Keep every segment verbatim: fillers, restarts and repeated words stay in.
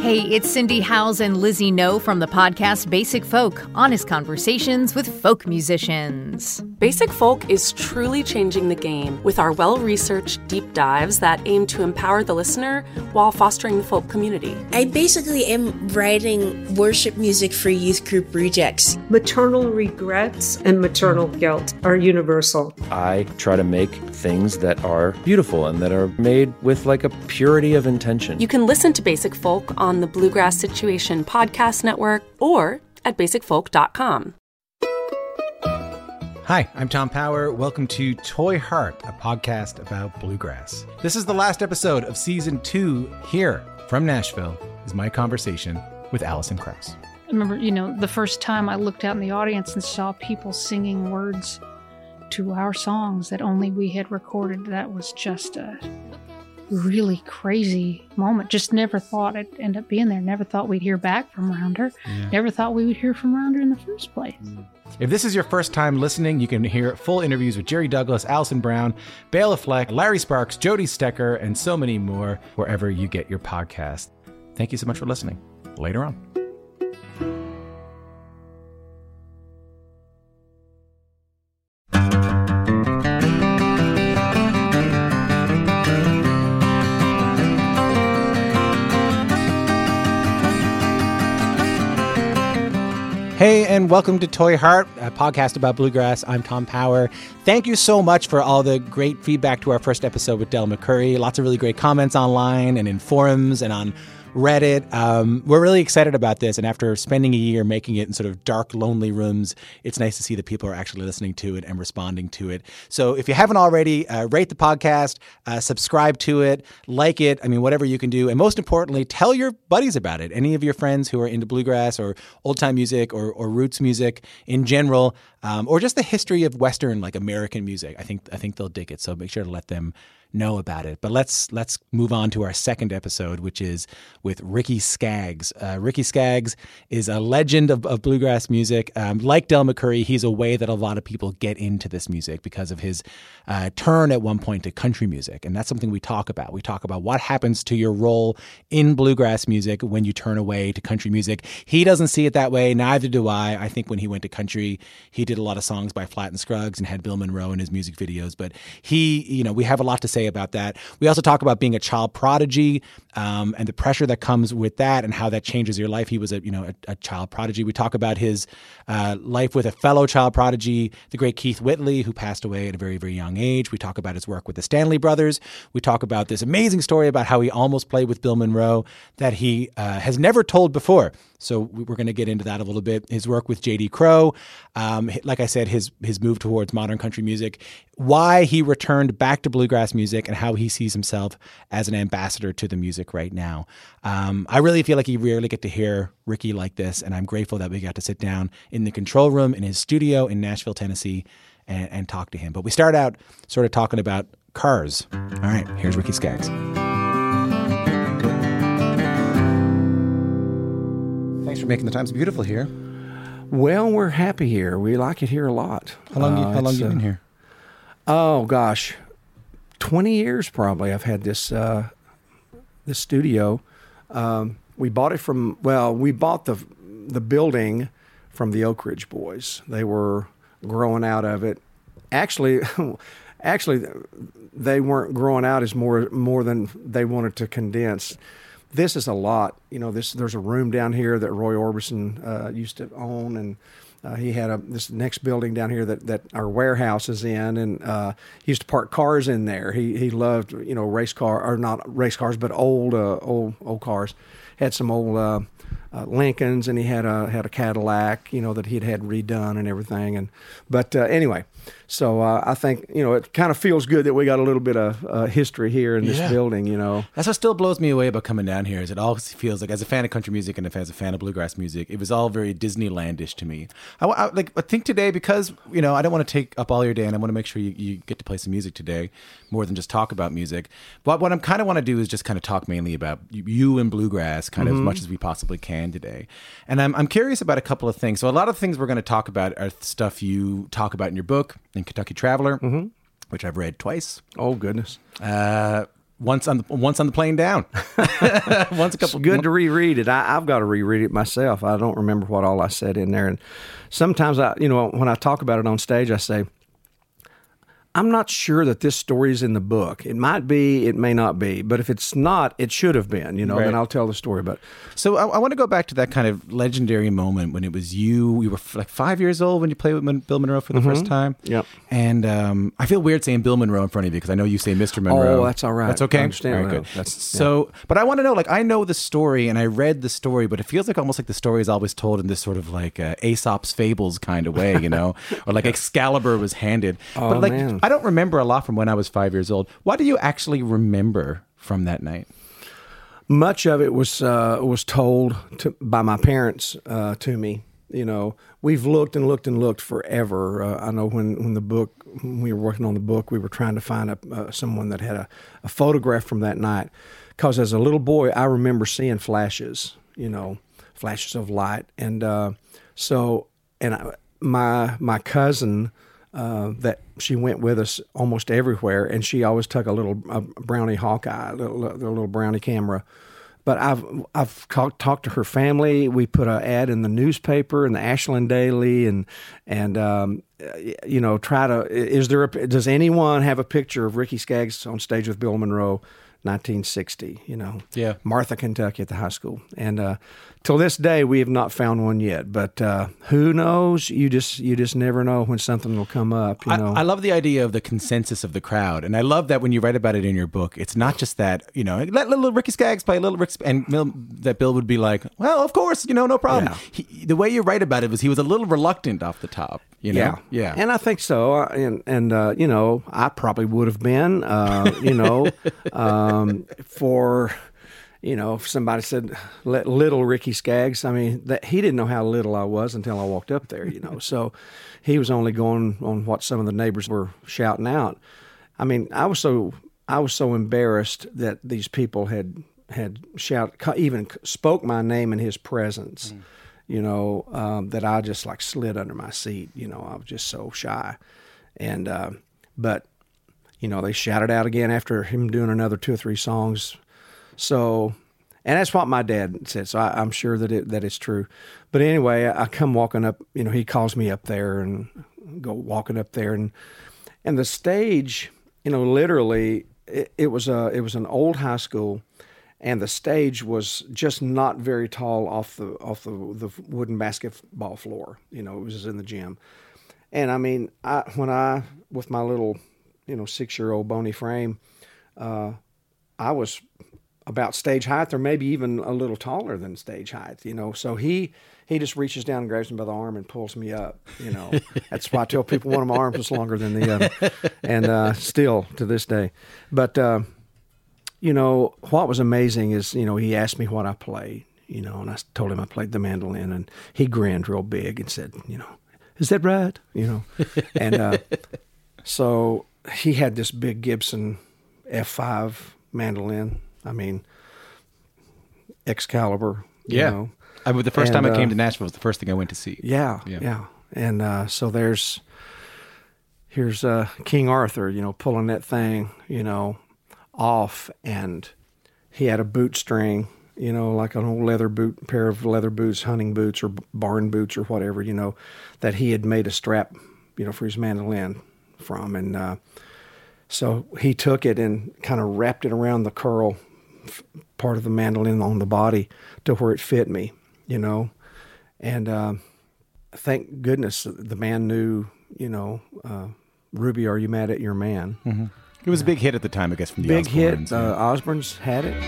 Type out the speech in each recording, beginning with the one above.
Hey, it's Cindy Howes and Lizzie No from the podcast Basic Folk, honest conversations with folk musicians. Basic Folk is truly changing the game with our well-researched deep dives that aim to empower the listener while fostering the folk community. I basically am writing worship music for youth group rejects. Maternal regrets and maternal guilt are universal. I try to make things that are beautiful and that are made with like a purity of intention. You can listen to Basic Folk on the Bluegrass Situation Podcast Network or at basic folk dot com. Hi, I'm Tom Power. Welcome to Toy Heart, a podcast about bluegrass. This is the last episode of season two. Here from Nashville is my conversation with Alison Krauss. I remember, you know, the first time I looked out in the audience and saw people singing words to our songs that only we had recorded. That was just a really crazy moment. Just never thought it'd end up being there. Never thought we'd hear back from Rounder. Yeah. Never thought we would hear from Rounder in the first place. If this is your first time listening, you can hear full interviews with Jerry Douglas, Alison Brown, Bela Fleck, Larry Sparks, Jody Stecker, and so many more wherever you get your podcast. Thank you so much for listening. Later on. Hey, and welcome to Toy Heart, a podcast about bluegrass. I'm Tom Power. Thank you so much for all the great feedback to our first episode with Del McCoury. Lots of really great comments online and in forums and on Reddit. Um, we're really excited about this, and after spending a year making it in sort of dark, lonely rooms, it's nice to see that people are actually listening to it and responding to it. So if you haven't already, uh, rate the podcast, uh, subscribe to it, like it, I mean, whatever you can do. And most importantly, tell your buddies about it. Any of your friends who are into bluegrass or old-time music or, or roots music in general, um, or just the history of Western, like American music. I think I think they'll dig it, so make sure to let them know about it. But let's let's move on to our second episode, which is with Ricky Skaggs. Uh, Ricky Skaggs is a legend of, of bluegrass music. Um, like Del McCoury, he's a way that a lot of people get into this music because of his uh, turn at one point to country music. And that's something we talk about. We talk about what happens to your role in bluegrass music when you turn away to country music. He doesn't see it that way. Neither do I. I think when he went to country, he did a lot of songs by Flatt and Scruggs and had Bill Monroe in his music videos. But he, you know, we have a lot to say about that. We also talk about being a child prodigy um, and the pressure that comes with that and how that changes your life. He was a, you know, a, a child prodigy. We talk about his uh, life with a fellow child prodigy, the great Keith Whitley, who passed away at a very, very young age. We talk about his work with the Stanley Brothers. We talk about this amazing story about how he almost played with Bill Monroe that he uh, has never told before. So we're going to get into that a little bit. His work with J D Crowe, um, like I said, his his move towards modern country music, why he returned back to bluegrass music, and how he sees himself as an ambassador to the music right now. Um, I really feel like you rarely get to hear Ricky like this, and I'm grateful that we got to sit down in the control room in his studio in Nashville, Tennessee, and, and talk to him. But we start out sort of talking about cars. All right, here's Ricky Skaggs. Thanks for making the time. It's beautiful here. Well, we're happy here. We like it here a lot. How long? Uh, how long you uh, been here? Oh gosh, twenty years probably. I've had this uh, this studio. Um, we bought it from. Well, we bought the the building from the Oak Ridge Boys. They were growing out of it. Actually, actually, they weren't growing out as more more than they wanted to condense. This is a lot. You know, this there's a room down here that Roy Orbison uh, used to own, and uh, he had a this next building down here that, that our warehouse is in, and uh, he used to park cars in there. He he loved, you know, race car or not race cars, but old uh, old old cars. Had some old uh, uh, Lincolns, and he had a had a Cadillac, you know, that he'd had redone and everything. And but uh, anyway, so uh, I think, you know, it kind of feels good that we got a little bit of uh, history here in this yeah. building. You know, that's what still blows me away about coming down here. Is it always feels like, as a fan of country music and as a fan of bluegrass music, it was all very Disneylandish to me. I, I like I think today, because you know I don't want to take up all your day, and I want to make sure you, you get to play some music today, more than just talk about music. But what I kind of want to do is just kind of talk mainly about you and bluegrass, kind of mm-hmm. as much as we possibly can today. And I'm I'm curious about a couple of things. So a lot of things we're going to talk about are stuff you talk about in your book, in Kentucky Traveler, mm-hmm. which I've read twice. Oh, goodness. Uh, once on the once on the plane down. Once a couple. It's good to reread it. I, I've got to reread it myself. I don't remember what all I said in there, and sometimes I, you know, when I talk about it on stage, I say, I'm not sure that this story is in the book. It might be, it may not be, but if it's not, it should have been, you know, Right. then I'll tell the story. But So I, I want to go back to that kind of legendary moment when it was you, you were f- like five years old when you played with Mon- Bill Monroe for the first time. Yep. And um, I feel weird saying Bill Monroe in front of you because I know you say Mister Monroe. Oh, that's all right. That's okay? I understand. All right, Well, good. that's- so, but I want to know, like, I know the story and I read the story, but it feels like almost like the story is always told in this sort of like uh, Aesop's fables kind of way, you know, or like Excalibur was handed. Oh, but like, man. I don't remember a lot from when I was five years old. What do you actually remember from that night? much of it was uh, was told to, by my parents uh, to me. You know, we've looked and looked and looked forever. Uh, I know when, when the book, when we were working on the book, we were trying to find a, uh, someone that had a, a photograph from that night. Because as a little boy, I remember seeing flashes, you know, flashes of light. And uh, so, and I, my my cousin, uh, that she went with us almost everywhere, and she always took a little a brownie Hawkeye, a little, a little brownie camera. But I've I've talked talked to her family. We put an ad in the newspaper, in the Ashland Daily, and and um, you know, try to. Is there a, does anyone have a picture of Ricky Skaggs on stage with Bill Monroe, nineteen sixty? You know, Yeah. Martha, Kentucky, at the high school. And uh, till this day, we have not found one yet. But uh, who knows? You just you just never know when something will come up. You I, know, I love the idea of the consensus of the crowd, and I love that when you write about it in your book, it's not just that, you know, let little Ricky Skaggs play little Rick, and Bill, that Bill would be like, well, of course, you know, no problem. Yeah. He, the way you write about it was he was a little reluctant off the top, you know? Yeah, yeah. and I think so. Uh, And and uh, you know, I probably would have been, uh, you know, um, for, you know, if somebody said "Let little Ricky Skaggs," I mean, that he didn't know how little I was until I walked up there, you know. So he was only going on what some of the neighbors were shouting out. I mean, I was so I was so embarrassed that these people had had shouted, even spoke my name in his presence. Mm. You know, um, that I just like slid under my seat. You know, I was just so shy. And, uh, but, you know, they shouted out again after him doing another two or three songs. So, and that's what my dad said. So I, I'm sure that it, that it's true. But anyway, I come walking up, you know, he calls me up there and go walking up there and, and the stage, you know, literally it, it was a, it was an old high school. And the stage was just not very tall off the off the, the wooden basketball floor. You know, it was in the gym. And I mean, I when I with my little, you know, six year old bony frame, uh, I was about stage height, or maybe even a little taller than stage height. You know, so he he just reaches down and grabs me by the arm and pulls me up. You know, that's why I tell people one of my arms is longer than the other, and uh, still to this day. But uh, you know, what was amazing is, you know, he asked me what I played, you know, and I told him I played the mandolin, and he grinned real big and said, you know, is that right? You know, and uh, so he had this big Gibson F five mandolin. I mean, Excalibur. You Yeah. know. I mean, the first And, time I came uh, to Nashville was the first thing I went to see. Yeah, Yeah. yeah. And uh, so there's, here's uh, King Arthur, you know, pulling that thing, you know, off, and he had a boot string, you know, like an old leather boot, pair of leather boots, hunting boots or barn boots or whatever, you know, that he had made a strap, you know, for his mandolin from. And uh, so he took it and kind of wrapped it around the curl f- part of the mandolin on the body to where it fit me, you know. And uh, thank goodness the man knew, you know, uh, Ruby, Are You Mad at Your Man? Mm-hmm. It was a big hit at the time, I guess, from the Big hit. Osbournes, Uh, yeah. Osbournes had it.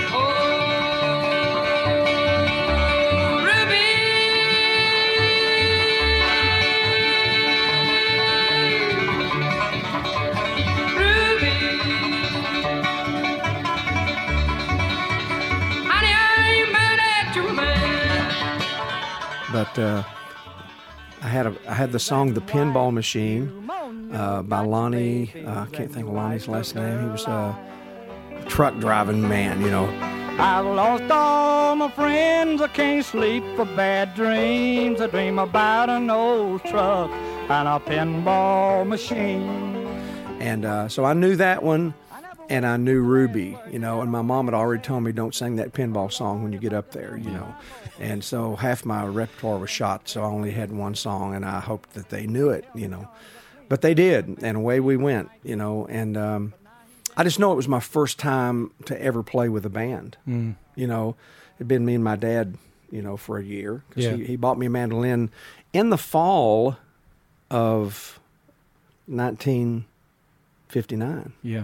But uh, I had a I had the song "The Pinball Machine" uh, by Lonnie. Uh, I can't think of Lonnie's last name. He was a truck driving man, you know. I've lost all my friends. I can't sleep for bad dreams. I dream about an old truck and a pinball machine. And uh, so I knew that one. and I knew Ruby, you know, and my mom had already told me, don't sing that pinball song when you get up there, you know. And so half my repertoire was shot, so I only had one song, and I hoped that they knew it, you know. But they did, and away we went, you know. And um, I just know it was my first time to ever play with a band. Mm. You know, it'd been me and my dad, you know, for a year. Cause yeah. he, he bought me a mandolin in the fall of nineteen fifty-nine. Yeah.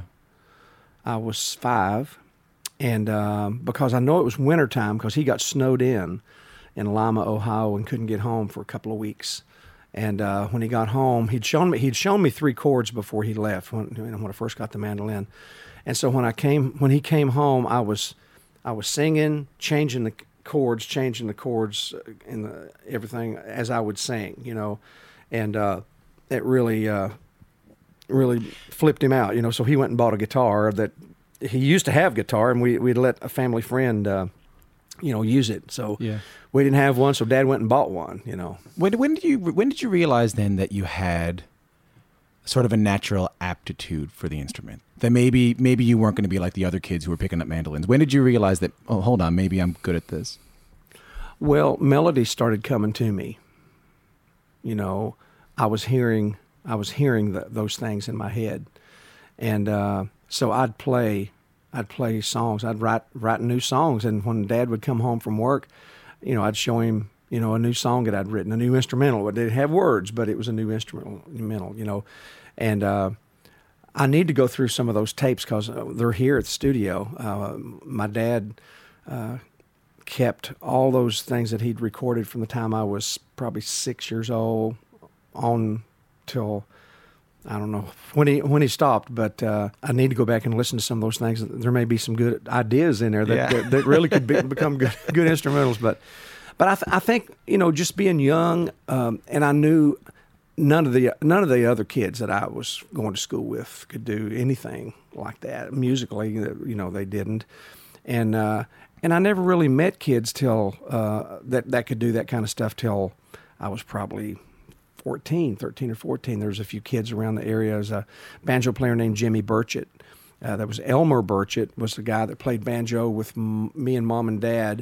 I was five, and um, because I know it was wintertime, because he got snowed in in Lima, Ohio, and couldn't get home for a couple of weeks. And uh, when he got home, he'd shown me he'd shown me three chords before he left when you know, when I first got the mandolin. And so when I came when he came home, I was I was singing, changing the chords, changing the chords, and the, everything as I would sing, you know, and uh, it really. Uh, really flipped him out, you know, so he went and bought a guitar that he used to have guitar, and we, we'd let a family friend, uh, you know, use it. So yeah. we didn't have one, so Dad went and bought one, you know. When, when did you when did you realize then that you had sort of a natural aptitude for the instrument? That maybe maybe you weren't going to be like the other kids who were picking up mandolins. When did you realize that, oh, hold on, maybe I'm good at this? Well, melody started coming to me. You know, I was hearing... I was hearing the, those things in my head, and uh, so I'd play, I'd play songs. I'd write write new songs, and when Dad would come home from work, you know, I'd show him, you know, a new song that I'd written, a new instrumental. It didn't have words, but it was a new instrumental, you know, and uh, I need to go through some of those tapes because they're here at the studio. Uh, my dad uh, kept all those things that he'd recorded from the time I was probably six years old on. Till I don't know when he when he stopped, but uh, I need to go back and listen to some of those things. There may be some good ideas in there that yeah. that, that really could be, become good good instrumentals. But but I th- I think you know just being young, um, and I knew none of the none of the other kids that I was going to school with could do anything like that musically. You know they didn't, and uh, and I never really met kids till uh, that that could do that kind of stuff till I was probably. fourteen, thirteen or fourteen. There was a few kids around the area. There was a banjo player named Jimmy Burchett. Uh, there was Elmer Burchett, was the guy that played banjo with m- me and Mom and Dad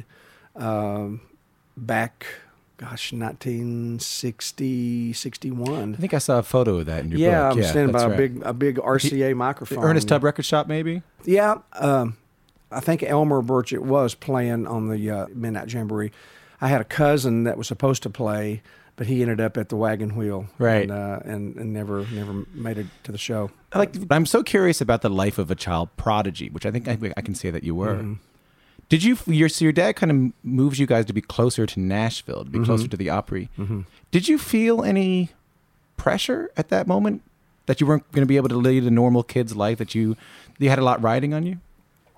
um, back, gosh, nineteen sixty, sixty-one. I think I saw a photo of that in your yeah, book. I'm Yeah, standing by right. a big a big R C A he, microphone. Ernest Tubb Record Shop, maybe? Yeah. Um, I think Elmer Burchett was playing on the uh, Midnight Jamboree. I had a cousin that was supposed to play, but he ended up at the Wagon Wheel, right, and, uh, and and never never made it to the show. I like. I'm so curious about the life of a child prodigy, which I think I, I can say that you were. Mm-hmm. Did you? Your so your dad kind of moves you guys to be closer to Nashville, to be mm-hmm. closer to the Opry. Mm-hmm. Did you feel any pressure at that moment that you weren't going to be able to lead a normal kid's life? That you you had a lot riding on you?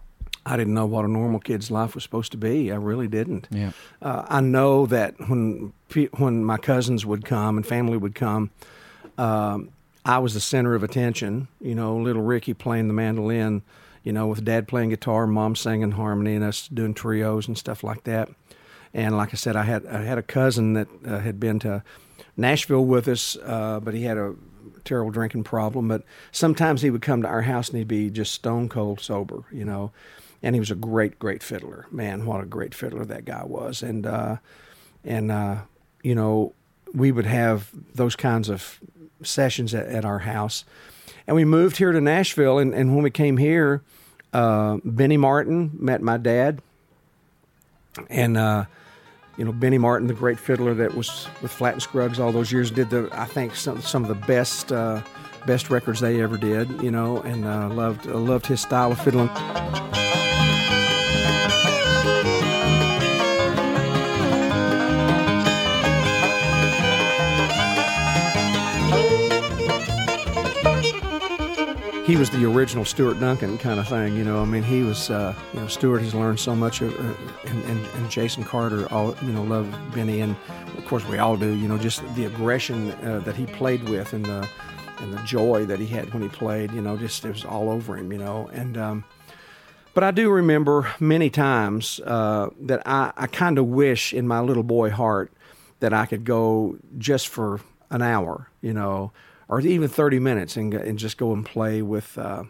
I didn't know what a normal kid's life was supposed to be. I really didn't. Yeah. Uh, I know that when when my cousins would come and family would come, um, I was the center of attention. You know, little Ricky playing the mandolin, you know, with Dad playing guitar, Mom singing harmony, and us doing trios and stuff like that. And like I said, I had I had a cousin that uh, had been to Nashville with us, uh, but he had a terrible drinking problem. But sometimes he would come to our house and he'd be just stone cold sober, you know. And he was a great, great fiddler. Man, what a great fiddler that guy was. And, uh, and uh, you know, we would have those kinds of sessions at, at our house. And we moved here to Nashville. And, and when we came here, uh, Benny Martin met my dad. And, uh, you know, Benny Martin, the great fiddler that was with Flatt and Scruggs all those years, did, the I think, some, some of the best uh, best records they ever did, you know, and uh, loved, uh, loved his style of fiddling. He was the original Stuart Duncan kind of thing, you know. I mean, he was, uh, you know, Stuart has learned so much, of, uh, and, and, and Jason Carter, all, you know, loved Benny, and of course we all do, you know, just the aggression uh, that he played with, and the and the joy that he had when he played, you know, just it was all over him, you know. And um, but I do remember many times uh, that I, I kind of wish in my little boy heart that I could go just for an hour, you know, or even thirty minutes, and and just go and play with, uh,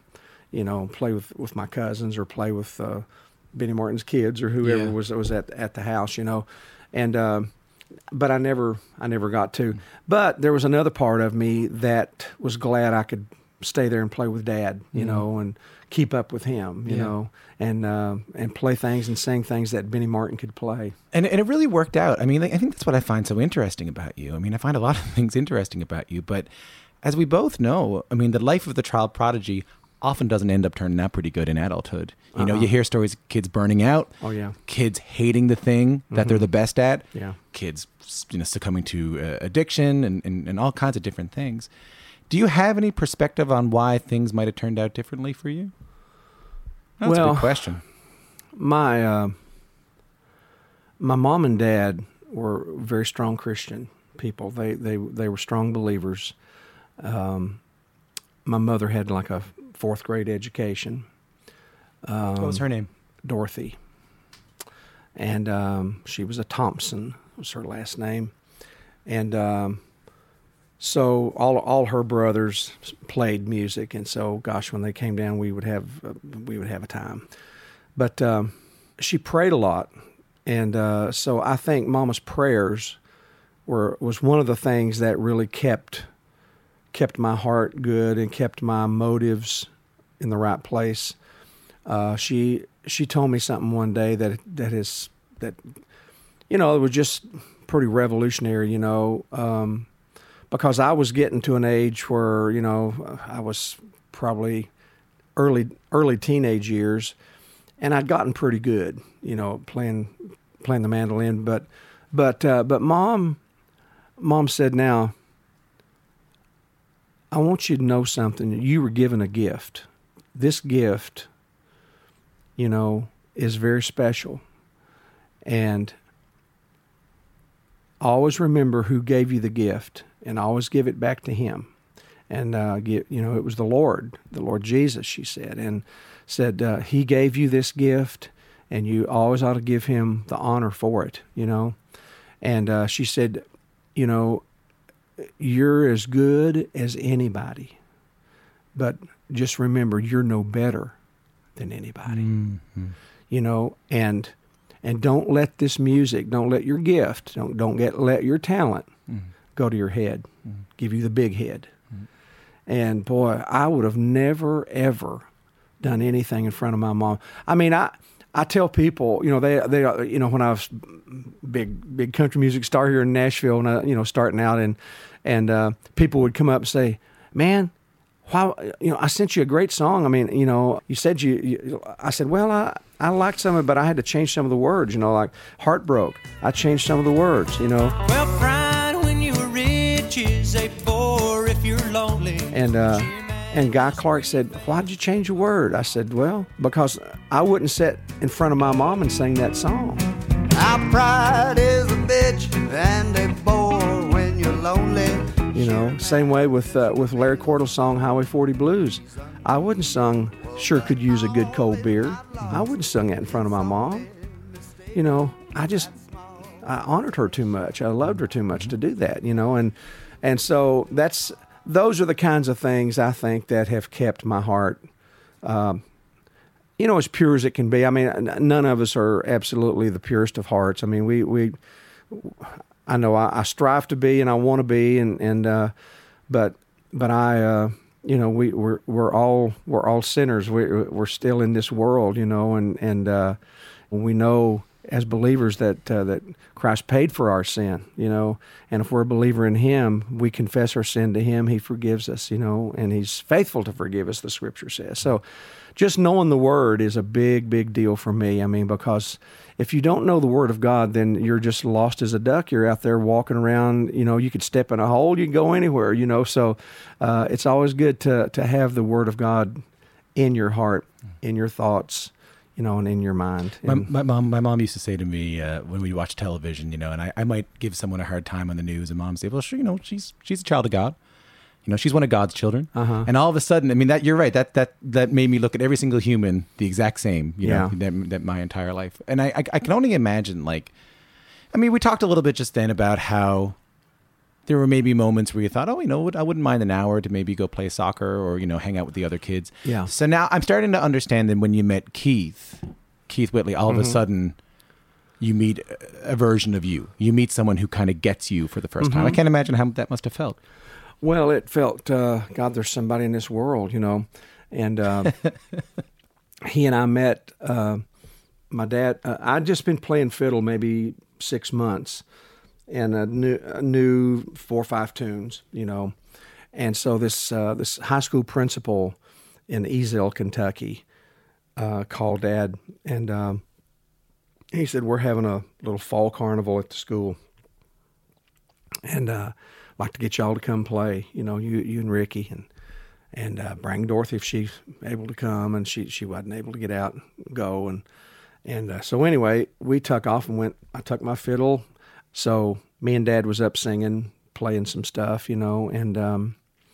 you know, play with, with my cousins or play with uh, Benny Martin's kids or whoever Yeah. was was at at the house, you know, and uh, but I never I never got to. But there was another part of me that was glad I could stay there and play with Dad, you Mm-hmm. know, and keep up with him, you Yeah. know, and uh, and play things and sing things that Benny Martin could play. And, and it really worked out. I mean, like, I think that's what I find so interesting about you. I mean, I find a lot of things interesting about you, but as we both know, I mean, the life of the child prodigy often doesn't end up turning out pretty good in adulthood. You know, Uh-uh. you hear stories of kids burning out. Oh, yeah. Kids hating the thing that they're the best at. Yeah. Kids, you know, succumbing to uh, addiction and, and, and all kinds of different things. Do you have any perspective on why things might have turned out differently for you? That's a Well, good question. My uh, my mom and dad were very strong Christian people. They they they were strong believers. Um, my mother had like a fourth grade education. Um, What was her name? Dorothy. And um, she was a Thompson, was her last name. And um, so all all her brothers played music, and so gosh, when they came down, we would have uh, we would have a time. But um, she prayed a lot, and uh, so I think Mama's prayers were was one of the things that really kept kept my heart good and kept my motives in the right place. Uh, she she told me something one day that that is that you know it was just pretty revolutionary, you know, um, because I was getting to an age where you know I was probably early early teenage years, and I'd gotten pretty good, you know, playing playing the mandolin. But but uh, but mom mom said, now I want you to know something. You were given a gift. This gift, you know, is very special. And always remember who gave you the gift, and always give it back to him. And, uh, get, you know, it was the Lord, the Lord Jesus, she said, and said, uh, he gave you this gift, and you always ought to give him the honor for it, you know. And uh, she said, you know, you're as good as anybody, but just remember, you're no better than anybody, Mm-hmm. you know, and and don't let this music, don't let your gift, don't don't get let your talent Mm-hmm. go to your head, Mm-hmm. give you the big head. And boy, I would have never ever done anything in front of my mom. I mean, I I tell people, you know, they they you know when I was big big country music star here in Nashville, and I, you know starting out, and and uh, people would come up and say, "Man, why, you know, I sent you a great song. I mean, you know, you said you, you I said, well, I, I liked some of it, but I had to change some of the words, you know, like Heart Broke. I changed some of the words, you know. Well, pride when you were rich is a bore if you're lonely. And, uh, and Guy Clark said, why did you change a word? I said, well, because I wouldn't sit in front of my mom and sing that song. Our pride is a bitch and a bore when you're lonely. You know, same way with uh, with Larry Cordell's song Highway forty Blues. I wouldn't sung Sure Could Use a Good Cold Beer. I wouldn't sung that in front of my mom. You know, I just, I honored her too much. I loved her too much to do that, you know. And and so that's, those are the kinds of things I think that have kept my heart, um, you know, as pure as it can be. I mean, none of us are absolutely the purest of hearts. I mean, we, we I know I, I strive to be, and I want to be, and and uh, but but I, uh, you know, we we're we're all we're all sinners. We we're still in this world, you know, and and uh, we know as believers that uh, that Christ paid for our sin, you know, and if we're a believer in Him, we confess our sin to Him. He forgives us, you know, and He's faithful to forgive us. The Scripture says so. Just knowing the Word is a big, big deal for me. I mean, because if you don't know the Word of God, then you're just lost as a duck. You're out there walking around, you know, you could step in a hole, you can go anywhere, you know. So uh, it's always good to, to have the Word of God in your heart, in your thoughts, you know, and in your mind. My, And, my mom, my mom used to say to me uh, when we watch television, you know, and I, I might give someone a hard time on the news, and mom say, "Well, sure, you know, she's she's a child of God, you know, she's one of God's children." Uh-huh. And all of a sudden, I mean, that you're right. That that that made me look at every single human the exact same, you Yeah. know, that, that my entire life. And I, I I can only imagine, like, I mean, we talked a little bit just then about how there were maybe moments where you thought, oh, you know, I wouldn't mind an hour to maybe go play soccer or, you know, hang out with the other kids. Yeah. So now I'm starting to understand that when you met Keith, Keith Whitley, all Mm-hmm. of a sudden you meet a version of you. You meet someone who kind of gets you for the first Mm-hmm. time. I can't imagine how that must have felt. Well, it felt, uh, God, there's somebody in this world, you know. And uh, he and I met, uh, my dad, uh, I'd just been playing fiddle maybe six months. And I knew, I knew four or five tunes, you know. And so this uh, this high school principal in Easdale, Kentucky, uh, called Dad, and um, he said, we're having a little fall carnival at the school. And uh, I'd like to get y'all to come play, you know, you you and Ricky, and and uh, bring Dorothy if she's able to come. And she, she wasn't able to get out and go. And, and uh, so anyway, we took off and went, I took my fiddle. So me and Dad was up singing, playing some stuff, you know, and um,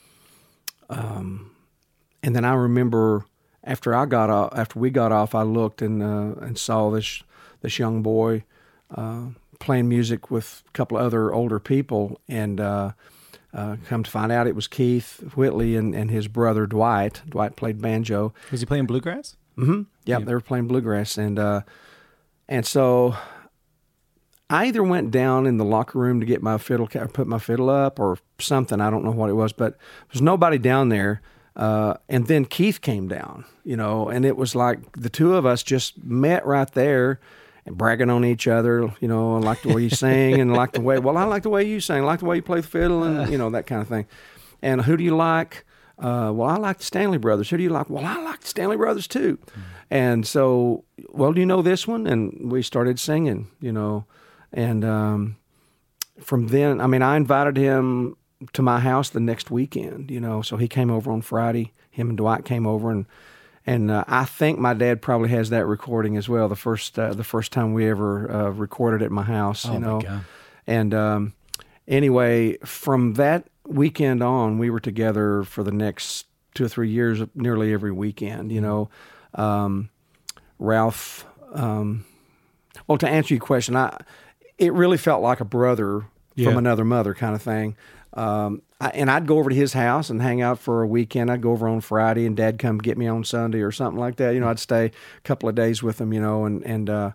um, and then I remember after I got off, after we got off, I looked and uh, and saw this this young boy uh, playing music with a couple of other older people, and uh, uh, come to find out it was Keith Whitley and, and his brother Dwight. Dwight played banjo. Was he playing bluegrass? Mm-hmm. Yep, Yeah. they were playing bluegrass, and uh, and so I either went down in the locker room to get my fiddle, or put my fiddle up, or something. I don't know what it was, but there was nobody down there. Uh, and then Keith came down, you know, and it was like the two of us just met right there and bragging on each other, you know, I like the way you sing, and I like the way, well, I like the way you sing, I like the way you play the fiddle, and, you know, that kind of thing. And who do you like? Uh, well, I like the Stanley Brothers. Who do you like? Well, I like the Stanley Brothers too. Mm-hmm. And so, well, do you know this one? And we started singing, you know. And um, from then, I mean, I invited him to my house the next weekend, you know. So he came over on Friday. Him and Dwight came over, and and uh, I think my dad probably has that recording as well. The first uh, the first time we ever uh, recorded at my house, Oh, you know. my God. And um, anyway, from that weekend on, we were together for the next two or three years, nearly every weekend, you know. Um, Ralph. Um, well, to answer your question, I. It really felt like a brother Yeah. from another mother kind of thing. Um, I, and I'd go over to his house and hang out for a weekend. I'd go over on Friday, and Dad come get me on Sunday or something like that. You know, I'd stay a couple of days with him, you know, and, and uh,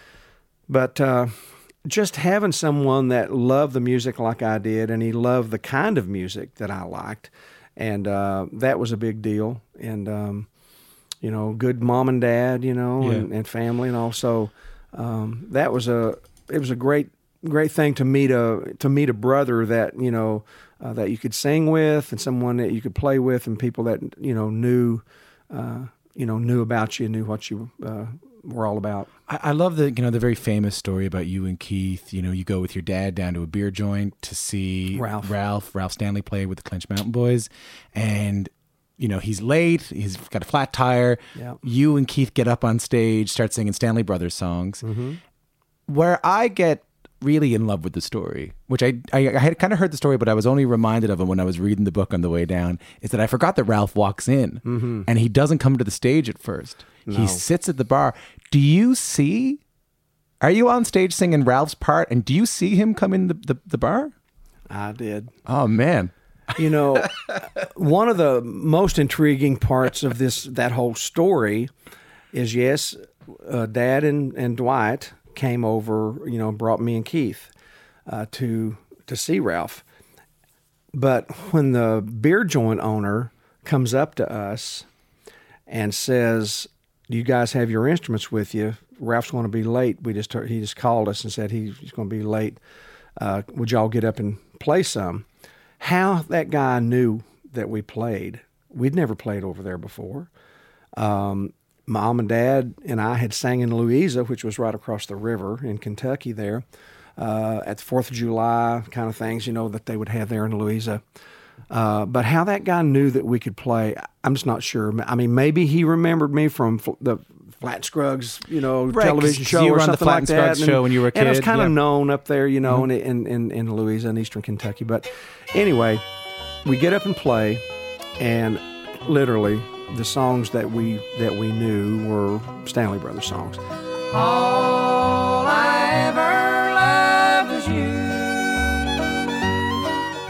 but uh, just having someone that loved the music like I did, and he loved the kind of music that I liked, and uh, that was a big deal. And, um, you know, good mom and dad, you know, Yeah. and, and family, and also um, that was a, it was a great, great thing to meet a to meet a brother that you know uh, that you could sing with, and someone that you could play with, and people that you know knew, uh, you know knew about you, knew what you uh, were all about. I, I love the you know the very famous story about you and Keith. You know, you go with your dad down to a beer joint to see Ralph. Ralph, Ralph Stanley play with the Clinch Mountain Boys, and you know he's late. He's got a flat tire. Yeah. You and Keith get up on stage, start singing Stanley Brothers songs. Mm-hmm. Where I get really in love with the story, which I, I, I had kind of heard the story, but I was only reminded of it when I was reading the book on the way down, is that I forgot that Ralph walks in Mm-hmm. and he doesn't come to the stage at first. No. He sits at the bar. Do you see, are you on stage singing Ralph's part, and do you see him come in the, the, the bar? I did. Oh, man. You know, one of the most intriguing parts of this that whole story is, yes, uh, Dad and, and Dwight came over, you know, brought me and Keith uh, to to see Ralph. But when the beer joint owner comes up to us and says, "Do you guys have your instruments with you? Ralph's going to be late." We just heard, he just called us and said he, he's going to be late. Uh, would y'all get up and play some? How that guy knew that we played. We'd never played over there before. Um, Mom and Dad and I had sang in Louisa, which was right across the river in Kentucky there, uh, at the fourth of July kind of things, you know, that they would have there in Louisa. Uh, but how that guy knew that we could play, I'm just not sure. I mean, maybe he remembered me from fl- the Flat Scruggs, you know, Right, television 'cause show you or were on the something Flat like and that. Scruggs show when you were a And it was kid, kind of yeah. known up there, you know, Mhm. in, in, in Louisa and Eastern Kentucky. But anyway, we get up and play, and literally the songs that we that we knew were Stanley Brothers songs. All I ever loved was you.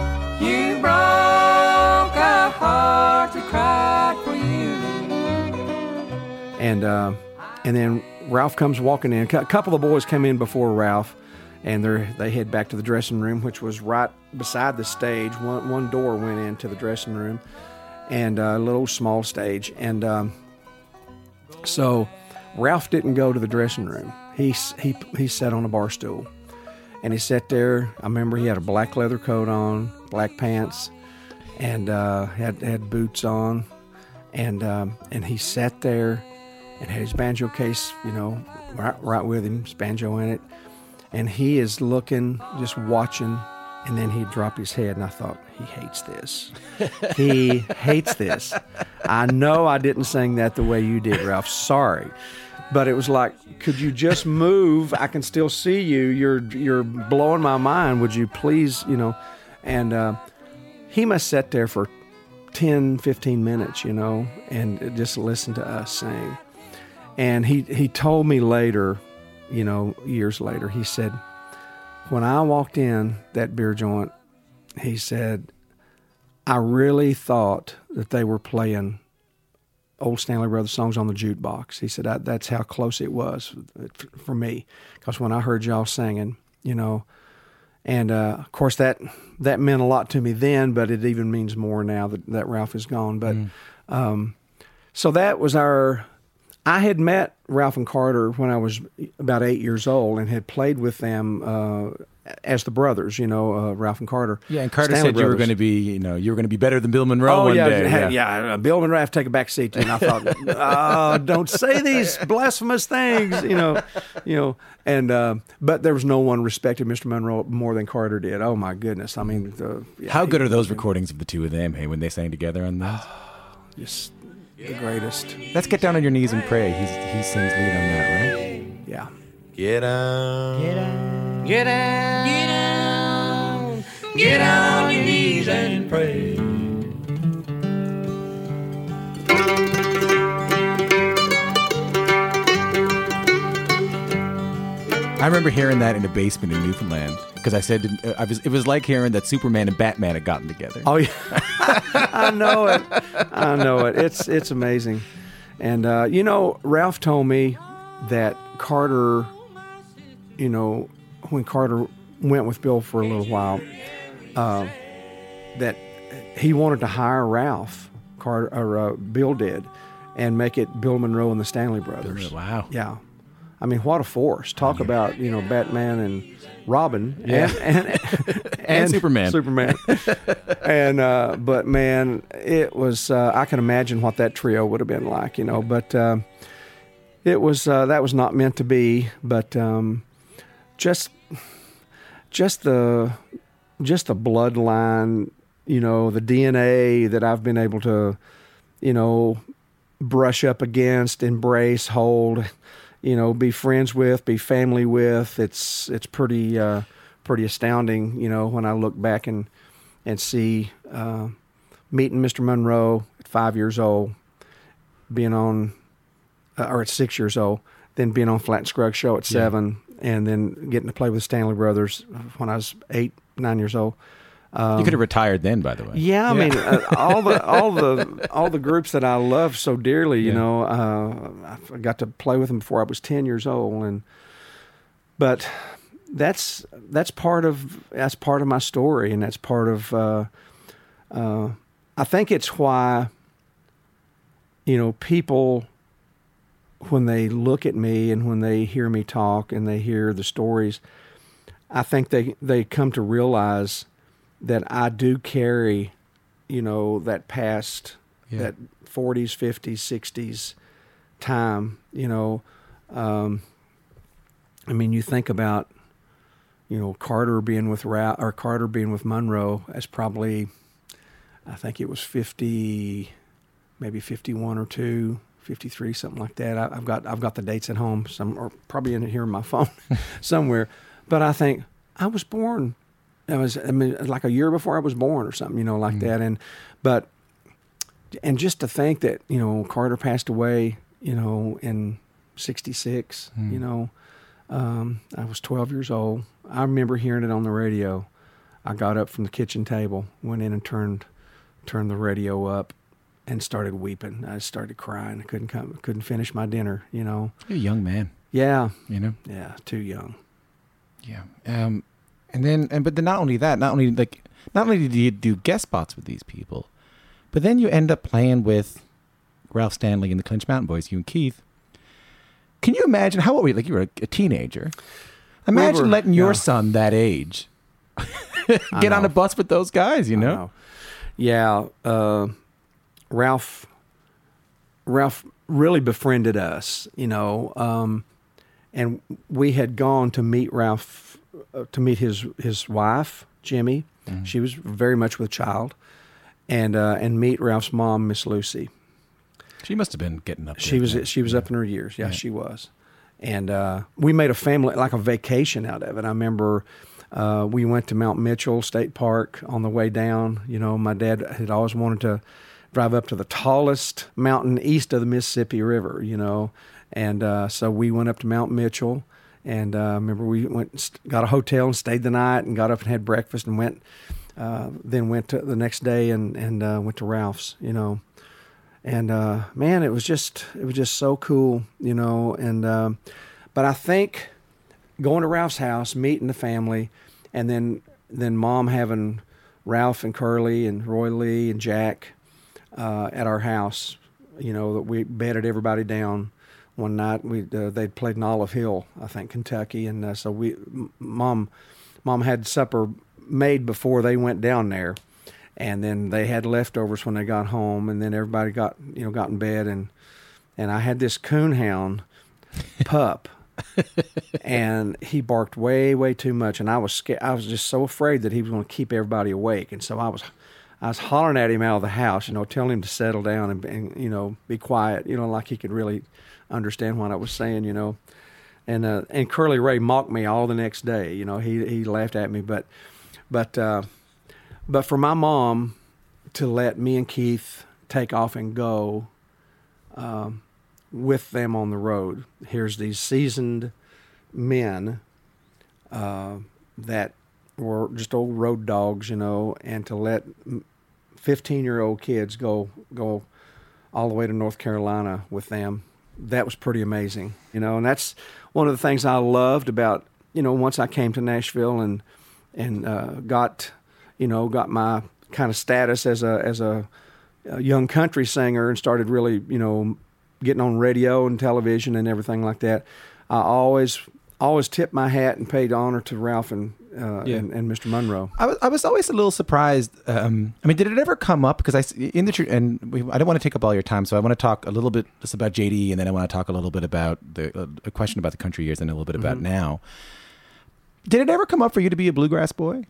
And uh, and then Ralph comes walking in. A couple of boys come in before Ralph, and they they head back to the dressing room, which was right beside the stage. One one door went into the dressing room, and a little small stage. And um, so Ralph didn't go to the dressing room. He he he sat on a bar stool, and he sat there. I remember he had a black leather coat on, black pants, and uh, had had boots on, and um, and he sat there and had his banjo case, you know, right right with him, his banjo in it, and he is looking, just watching, and then he'd drop his head, and I thought, he hates this. He hates this. I know I didn't sing that the way you did, Ralph. Sorry. But it was like, could you just move? I can still see you. You're you're blowing my mind. Would you please, you know? And uh, he must sit there for ten, fifteen minutes, you know, and just listen to us sing. And he, he told me later, you know, years later, he said, when I walked in that beer joint, he said, I really thought that they were playing old Stanley Brothers songs on the jukebox. He said, that, that's how close it was for me. Because when I heard y'all singing, you know, and uh, of course that that meant a lot to me then, but it even means more now that, that Ralph is gone. But mm. um, so that was our, I had met Ralph and Carter when I was about eight years old and had played with them uh, as the brothers, you know, uh, Ralph and Carter. Yeah, and Carter Stanley said brothers. you were going to be, you know, you were going to be better than Bill Monroe oh, one yeah, day. Yeah, yeah, yeah. Bill Monroe have to take a back seat to, and I thought, oh, don't say these blasphemous things, you know, you know. And uh, but there was no one respected Mister Monroe more than Carter did. Oh my goodness! I mean, the, yeah, how good are those recordings of the two of them? Hey, when they sang together on those, just the greatest. Let's get down on your knees and pray. He's, he sings lead on that, right? Yeah. Get down. Get down. Get down. Get down. Get on your knees and pray. I remember hearing that in the basement in Newfoundland because I said I was. It was like hearing that Superman and Batman had gotten together. Oh yeah, I know it. I know it. It's it's amazing, and uh, you know, Ralph told me that Carter, you know, when Carter went with Bill for a little while, uh, that he wanted to hire Ralph, Carter or uh, Bill did, and make it Bill Monroe and the Stanley Brothers. Wow. Yeah. I mean, what a force. Talk about, you know, Batman and Robin yeah. and, and, and, and Superman. Superman. and, uh, but man, it was, uh, I can imagine what that trio would have been like, you know, but, uh, it was, uh, that was not meant to be, but, um, just, just the, just the bloodline, you know, the D N A that I've been able to, you know, brush up against, embrace, hold, you know, be friends with, be family with. It's it's pretty uh, pretty astounding, you know, when I look back and and see uh, meeting Mister Monroe at five years old, being on, uh, or at six years old, then being on Flat and Scruggs show at seven, yeah. and then getting to play with Stanley Brothers when I was eight, nine years old. Um, you could have retired then, by the way. Yeah, I yeah. mean, uh, all the all the all the groups that I love so dearly. You yeah. know, uh, I got to play with them before I was ten years old, and but that's that's part of that's part of my story, and that's part of. Uh, uh, I think it's why, you know, people when they look at me and when they hear me talk and they hear the stories, I think they they come to realize that I do carry, you know, that past, yeah. that forties, fifties, sixties time, you know. Um, I mean, you think about, you know, Carter being with Ra- or Carter being with Monroe as probably, I think it was fifty, maybe fifty-one or two, fifty-three, something like that. I, I've got I've got the dates at home, some or probably in here on my phone somewhere. But I think I was born. It was, I mean, like a year before I was born or something, you know, like mm-hmm. that. And, but, and just to think that, you know, Carter passed away, you know, in sixty-six, mm-hmm. you know, um, I was twelve years old. I remember hearing it on the radio. I got up from the kitchen table, went in and turned, turned the radio up, and started weeping. I started crying. I couldn't come, couldn't finish my dinner. You know, You're a young man. Yeah, you know, yeah, too young. Yeah, um, and then and but then not only that, not only like not only did you do guest spots with these people, but then you end up playing with Ralph Stanley and the Clinch Mountain Boys, you and Keith. Can you imagine how old were you? Like you were a, a teenager. Imagine we were, letting your yeah. son that age get on a bus with those guys. You know, know. yeah. Uh, Ralph, Ralph really befriended us. You know, um, and we had gone to meet Ralph, uh, to meet his his wife, Jimmy. Mm-hmm. She was very much with child, and uh, and meet Ralph's mom, Miss Lucy. She must have been getting up there. She was then. she was yeah. up in her years. Yeah, yeah. she was. And uh, we made a family, like a vacation out of it. I remember uh, we went to Mount Mitchell State Park on the way down. You know, my dad had always wanted to drive up to the tallest mountain east of the Mississippi River, you know. And uh, so we went up to Mount Mitchell. And uh, I remember we went, got a hotel and stayed the night and got up and had breakfast and went, uh, then went to the next day and, and uh, went to Ralph's, you know. And, uh, man, it was just, it was just so cool, you know, and, um, but I think going to Ralph's house, meeting the family, and then, then Mom having Ralph and Curly and Roy Lee and Jack, uh, at our house, you know, that we bedded everybody down one night. We, uh, they'd played in Olive Hill, I think, Kentucky. And, uh, so we, mom, mom had supper made before they went down there. And then they had leftovers when they got home, and then everybody got, you know, got in bed, and and I had this coonhound pup, and he barked way, way too much, and I was scared. I was just so afraid that he was going to keep everybody awake, and so I was, I was hollering at him out of the house, you know, telling him to settle down and, and you know, be quiet, you know, like he could really understand what I was saying, you know, and uh, and Curly Ray mocked me all the next day, you know, he he laughed at me, but but. Uh, But for my mom to let me and Keith take off and go um, with them on the road, here's these seasoned men uh, that were just old road dogs, you know, and to let fifteen-year-old kids go go all the way to North Carolina with them, that was pretty amazing, you know. And that's one of the things I loved about, you know, once I came to Nashville and and uh, got. you know, got my kind of status as a as a, a young country singer and started really, you know, getting on radio and television and everything like that. I always always tipped my hat and paid honor to Ralph and uh, yeah. and, and Mister Monroe. I was I was always a little surprised. Um, I mean, did it ever come up? Because I in the and we, I don't want to take up all your time, so I want to talk a little bit just about J D, and then I want to talk a little bit about the uh, a question about the country years and a little bit about mm-hmm. now. Did it ever come up for you to be a bluegrass boy?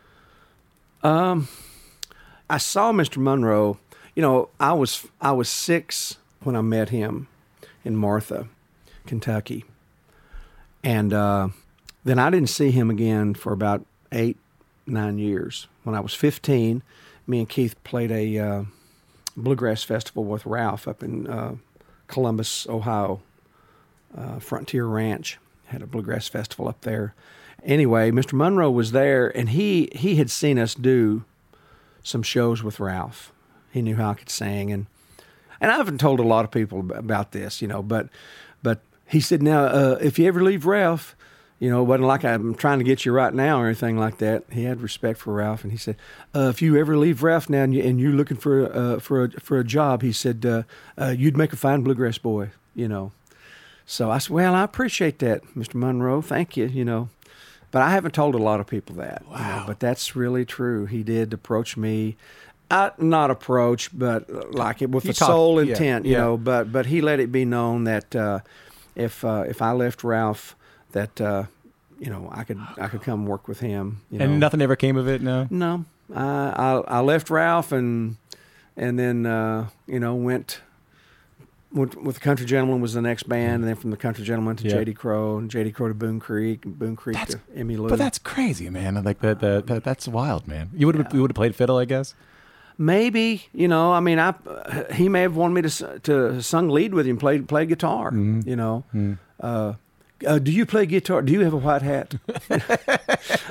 Um, I saw Mister Monroe. You know, I was I was six when I met him in Martha, Kentucky, and uh, then I didn't see him again for about eight, nine years. When I was fifteen, me and Keith played a uh, bluegrass festival with Ralph up in uh, Columbus, Ohio. Uh, Frontier Ranch had a bluegrass festival up there. Anyway, Mister Monroe was there, and he, he had seen us do some shows with Ralph. He knew how I could sing, and and I haven't told a lot of people about this, you know, but but he said, now, uh, if you ever leave Ralph, you know, it wasn't like I'm trying to get you right now or anything like that. He had respect for Ralph, and he said, uh, if you ever leave Ralph now and, you, and you're looking for, uh, for, a, for a job, he said, uh, uh, you'd make a fine bluegrass boy, you know. So I said, well, I appreciate that, Mister Monroe. Thank you, you know. But I haven't told a lot of people that. Wow. You know, but that's really true. He did approach me, uh, not approach, but like it with he the talked, sole yeah, intent, you yeah. know. But but he let it be known that uh, if uh, if I left Ralph, that uh, you know I could I could come work with him. You and know. Nothing ever came of it. No. No. I I, I left Ralph and and then uh, you know went. With, with the Country Gentleman was the next band, and then from the Country Gentleman to yeah. J D Crowe, and J D Crowe to Boone Creek, and Boone Creek that's, to Emmylou. But that's crazy, man. Like the, the, the that's wild, man. You would have yeah. you would have played fiddle, I guess. Maybe, you know. I mean, I uh, he may have wanted me to to sung lead with him, play play guitar. Mm-hmm. You know. Mm-hmm. Uh, uh, do you play guitar? Do you have a white hat?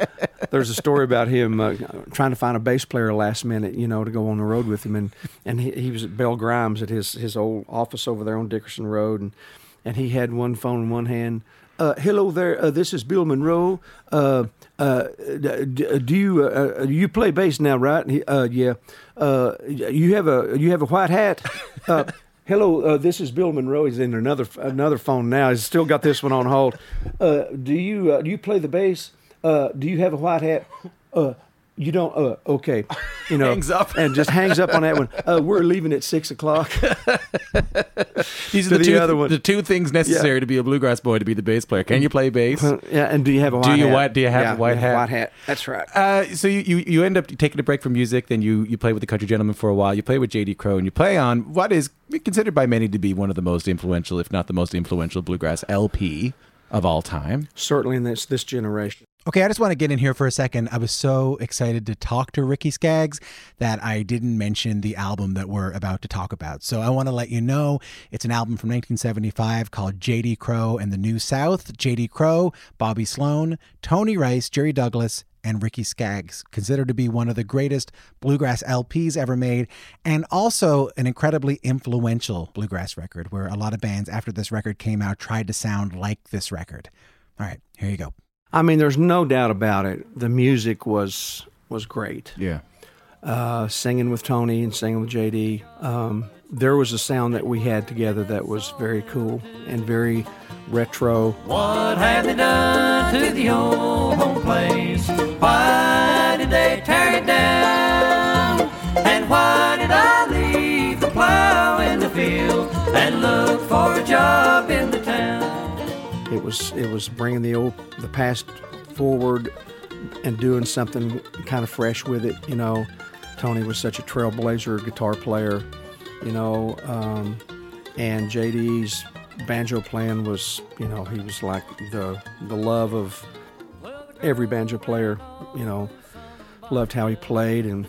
there's a story about him uh, trying to find a bass player last minute, you know, to go on the road with him, and and he, he was at Bell Grimes at his his old office over there on Dickerson Road, and and he had one phone in one hand. Uh, hello there, uh, this is Bill Monroe. Uh, uh, d- do you uh, you play bass now, right? And he, uh, yeah. Uh, you have a you have a white hat. Uh, hello, uh, this is Bill Monroe. He's in another another phone now. He's still got this one on hold. Uh, do you uh, do you play the bass? Uh, do you have a white hat? Uh, you don't. Uh, okay, you know, hangs up and just hangs up on that one. Uh, we're leaving at six o'clock. These are the, the two other one. the two things necessary Yeah. to be a bluegrass boy, to be the bass player. Can you play bass? Yeah, and do you have a white do hat? you what? Do you have yeah, a white hat? White hat. That's right. Uh, so you, you you end up taking a break from music, then you you play with the Country Gentlemen for a while. You play with J D Crowe, and you play on what is considered by many to be one of the most influential, if not the most influential, bluegrass L P of all time. Certainly in this this generation. Okay, I just want to get in here for a second. I was so excited to talk to Ricky Skaggs that I didn't mention the album that we're about to talk about. So I want to let you know it's an album from nineteen seventy-five called J D Crowe and the New South. J D Crowe, Bobby Sloan, Tony Rice, Jerry Douglas, and Ricky Skaggs, considered to be one of the greatest bluegrass L Ps ever made, and also an incredibly influential bluegrass record where a lot of bands after this record came out tried to sound like this record. All right, here you go. I mean, there's no doubt about it. The music was was great. Yeah. Uh, singing with Tony and singing with J D. Um, there was a sound that we had together that was very cool and very retro. What have they done to the old home place? Why did they tear it down? And why did I leave the plow in the field and look for a job in the town? It was it was bringing the old the past forward and doing something kind of fresh with it. You know, Tony was such a trailblazer guitar player. You know, um, and J D's banjo playing was, you know, he was like the the love of every banjo player. You know, loved how he played, and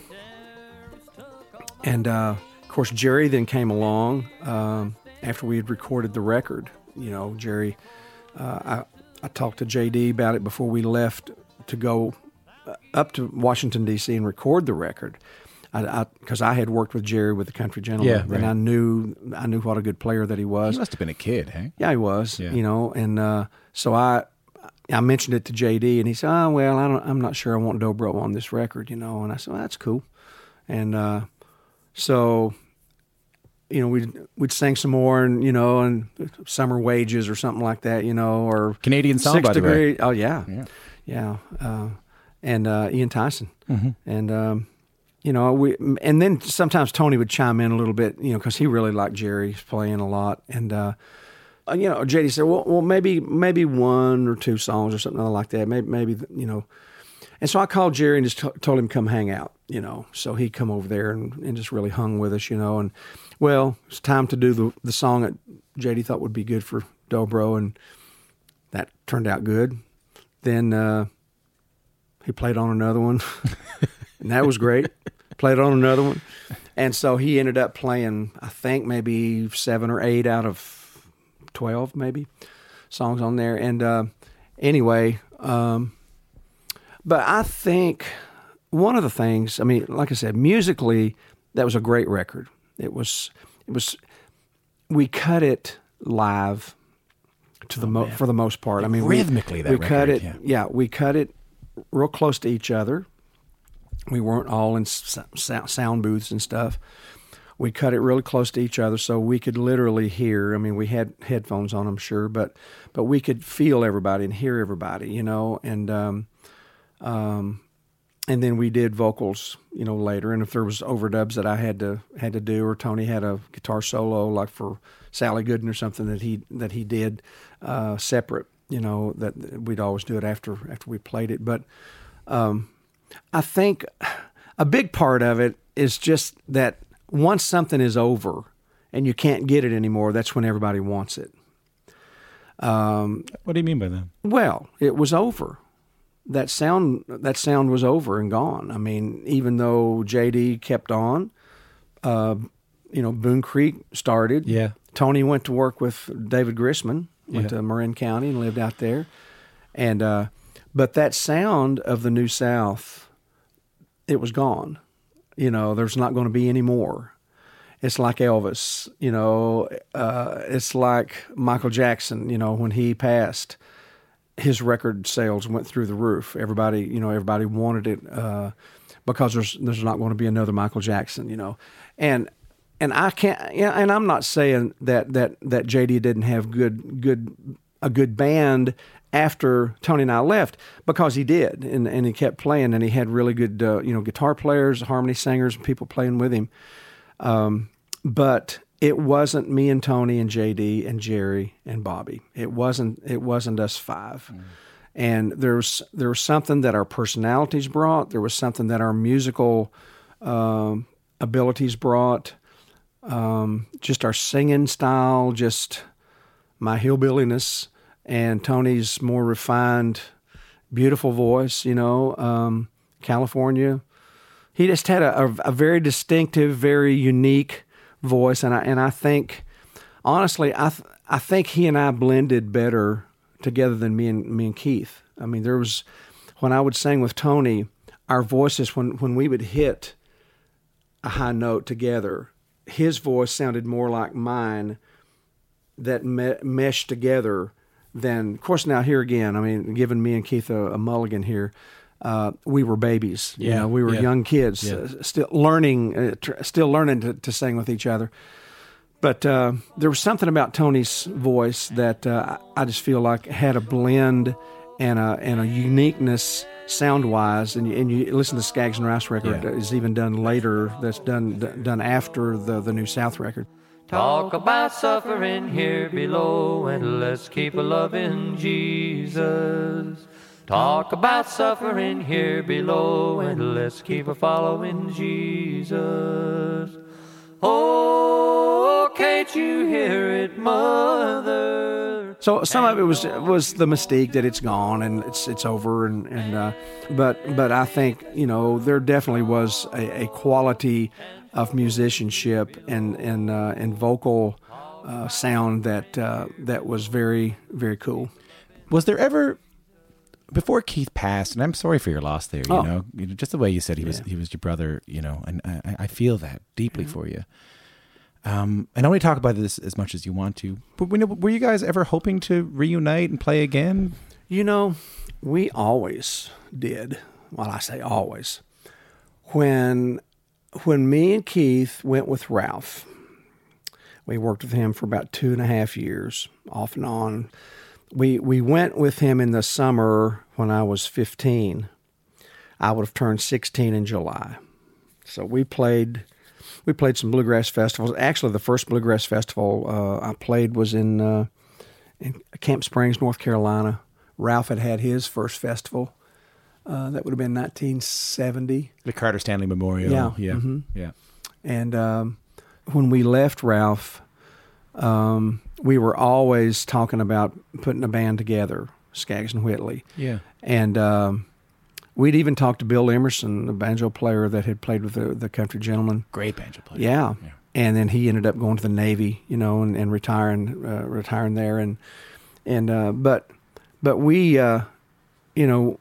and uh, of course Jerry then came along um, after we had recorded the record. You know, Jerry. Uh, I, I talked to J D about it before we left to go up to Washington, D C and record the record. Because I, I, I had worked with Jerry with the Country Gentlemen, yeah, right. and I knew I knew what a good player that he was. He must have been a kid, hey? Yeah, he was. Yeah. You know, and uh, so I I mentioned it to J D, and he said, "Oh well, I don't, I'm not sure I want Dobro on this record," you know. And I said, well, "That's cool." And uh, so. You know, we'd we'd sing some more, and you know, and Summer Wages or something like that, you know, or Canadian song, Six by the degree, way. Oh yeah, yeah, yeah, uh, and uh, Ian Tyson, mm-hmm. and um, you know, we and then sometimes Tony would chime in a little bit, you know, because he really liked Jerry's playing a lot, and uh, you know, J D said, well, well, maybe maybe one or two songs or something like that, maybe maybe you know, and so I called Jerry and just t- told him come hang out, you know, so he come over there and, and just really hung with us, you know, and. Well, it's time to do the the song that J D thought would be good for Dobro, and that turned out good. Then uh, he played on another one, and that was great. Played on another one, and so he ended up playing, I think, maybe seven or eight out of twelve, maybe, songs on there. And uh, anyway, um, but I think one of the things, I mean, like I said, musically, that was a great record. It was, it was. We cut it live to the oh, mo- for the most part. I mean, rhythmically, we, that we record, cut it. Yeah. yeah, we cut it real close to each other. We weren't all in sound booths and stuff. We cut it really close to each other, so we could literally hear. I mean, we had headphones on, I'm sure, but but we could feel everybody and hear everybody, you know, and um, um. And then we did vocals, you know, later. And if there was overdubs that I had to had to do, or Tony had a guitar solo, like for Sally Gooden or something that he that he did uh, separate, you know, that we'd always do it after after we played it. But um, I think a big part of it is just that once something is over and you can't get it anymore, that's when everybody wants it. Um, what do you mean by that? Well, it was over. That sound, that sound was over and gone. I mean, even though J D kept on, uh, you know, Boone Creek started. Yeah. Tony went to work with David Grissman, went yeah. to Marin County and lived out there. And, uh, but that sound of the New South, it was gone. You know, there's not going to be any more. It's like Elvis, you know, uh, it's like Michael Jackson, you know, when he passed, his record sales went through the roof. Everybody, you know, everybody wanted it uh, because there's there's not going to be another Michael Jackson, you know. And and I can't, yeah, and I'm not saying that that that J D didn't have good good a good band after Tony and I left, because he did, and and he kept playing, and he had really good uh, you know, guitar players, harmony singers, and people playing with him. Um, but it wasn't me and Tony and J D and Jerry and Bobby. It wasn't. It wasn't us five. Mm. And there was there was something that our personalities brought. There was something that our musical um, abilities brought. Um, just our singing style, just my hillbilliness, and Tony's more refined, beautiful voice. You know, um, California. He just had a, a, a very distinctive, very unique voice, and I and I think, honestly, I th- I think he and I blended better together than me and me and Keith. I mean, there was, when I would sing with Tony, our voices, when when we would hit a high note together, his voice sounded more like mine, that me- meshed together. Than, of course, now here again, I mean, giving me and Keith a, a mulligan here. Uh, we were babies, yeah, you know, we were yeah. young kids, yeah. uh, still learning, uh, tr- still learning to, to sing with each other. But uh, there was something about Tony's voice that uh, I just feel like had a blend and a and a uniqueness sound wise. And you, and you listen to the Skaggs and Rice record yeah. is even done later. That's done d- done after the the New South record. Talk about suffering here below, and let's keep a loving Jesus. Talk about suffering here below, and let's keep a following Jesus. Oh, can't you hear it, Mother? So some of it was was the mystique that it's gone and it's it's over, and and uh, but but I think, you know, there definitely was a, a quality of musicianship and and uh, and vocal uh, sound that uh, that was very very cool. Was there ever, before Keith passed, and I'm sorry for your loss there, you oh. know, just the way you said he was yeah. he was your brother, you know, and I, I feel that deeply mm-hmm. for you. Um, and I only talk about this as much as you want to, but were you guys ever hoping to reunite and play again? You know, we always did. Well, I say always. When when me and Keith went with Ralph, we worked with him for about two and a half years, off and on. We we went with him in the summer when I was fifteen. I would have turned sixteen in July. So we played we played some bluegrass festivals. Actually, the first bluegrass festival uh, I played was in, uh, in Camp Springs, North Carolina. Ralph had had his first festival. Uh, that would have been nineteen seventy. The Carter Stanley Memorial. Yeah. Yeah. Mm-hmm. yeah. And um, when we left Ralph, um, we were always talking about putting a band together, Skaggs and Whitley. Yeah. And um, we'd even talked to Bill Emerson, the banjo player that had played with the, the Country Gentlemen. Great banjo player. Yeah. yeah. And then he ended up going to the Navy, you know, and, and retiring, uh, retiring there. And, and, uh, but, but we, uh, you know,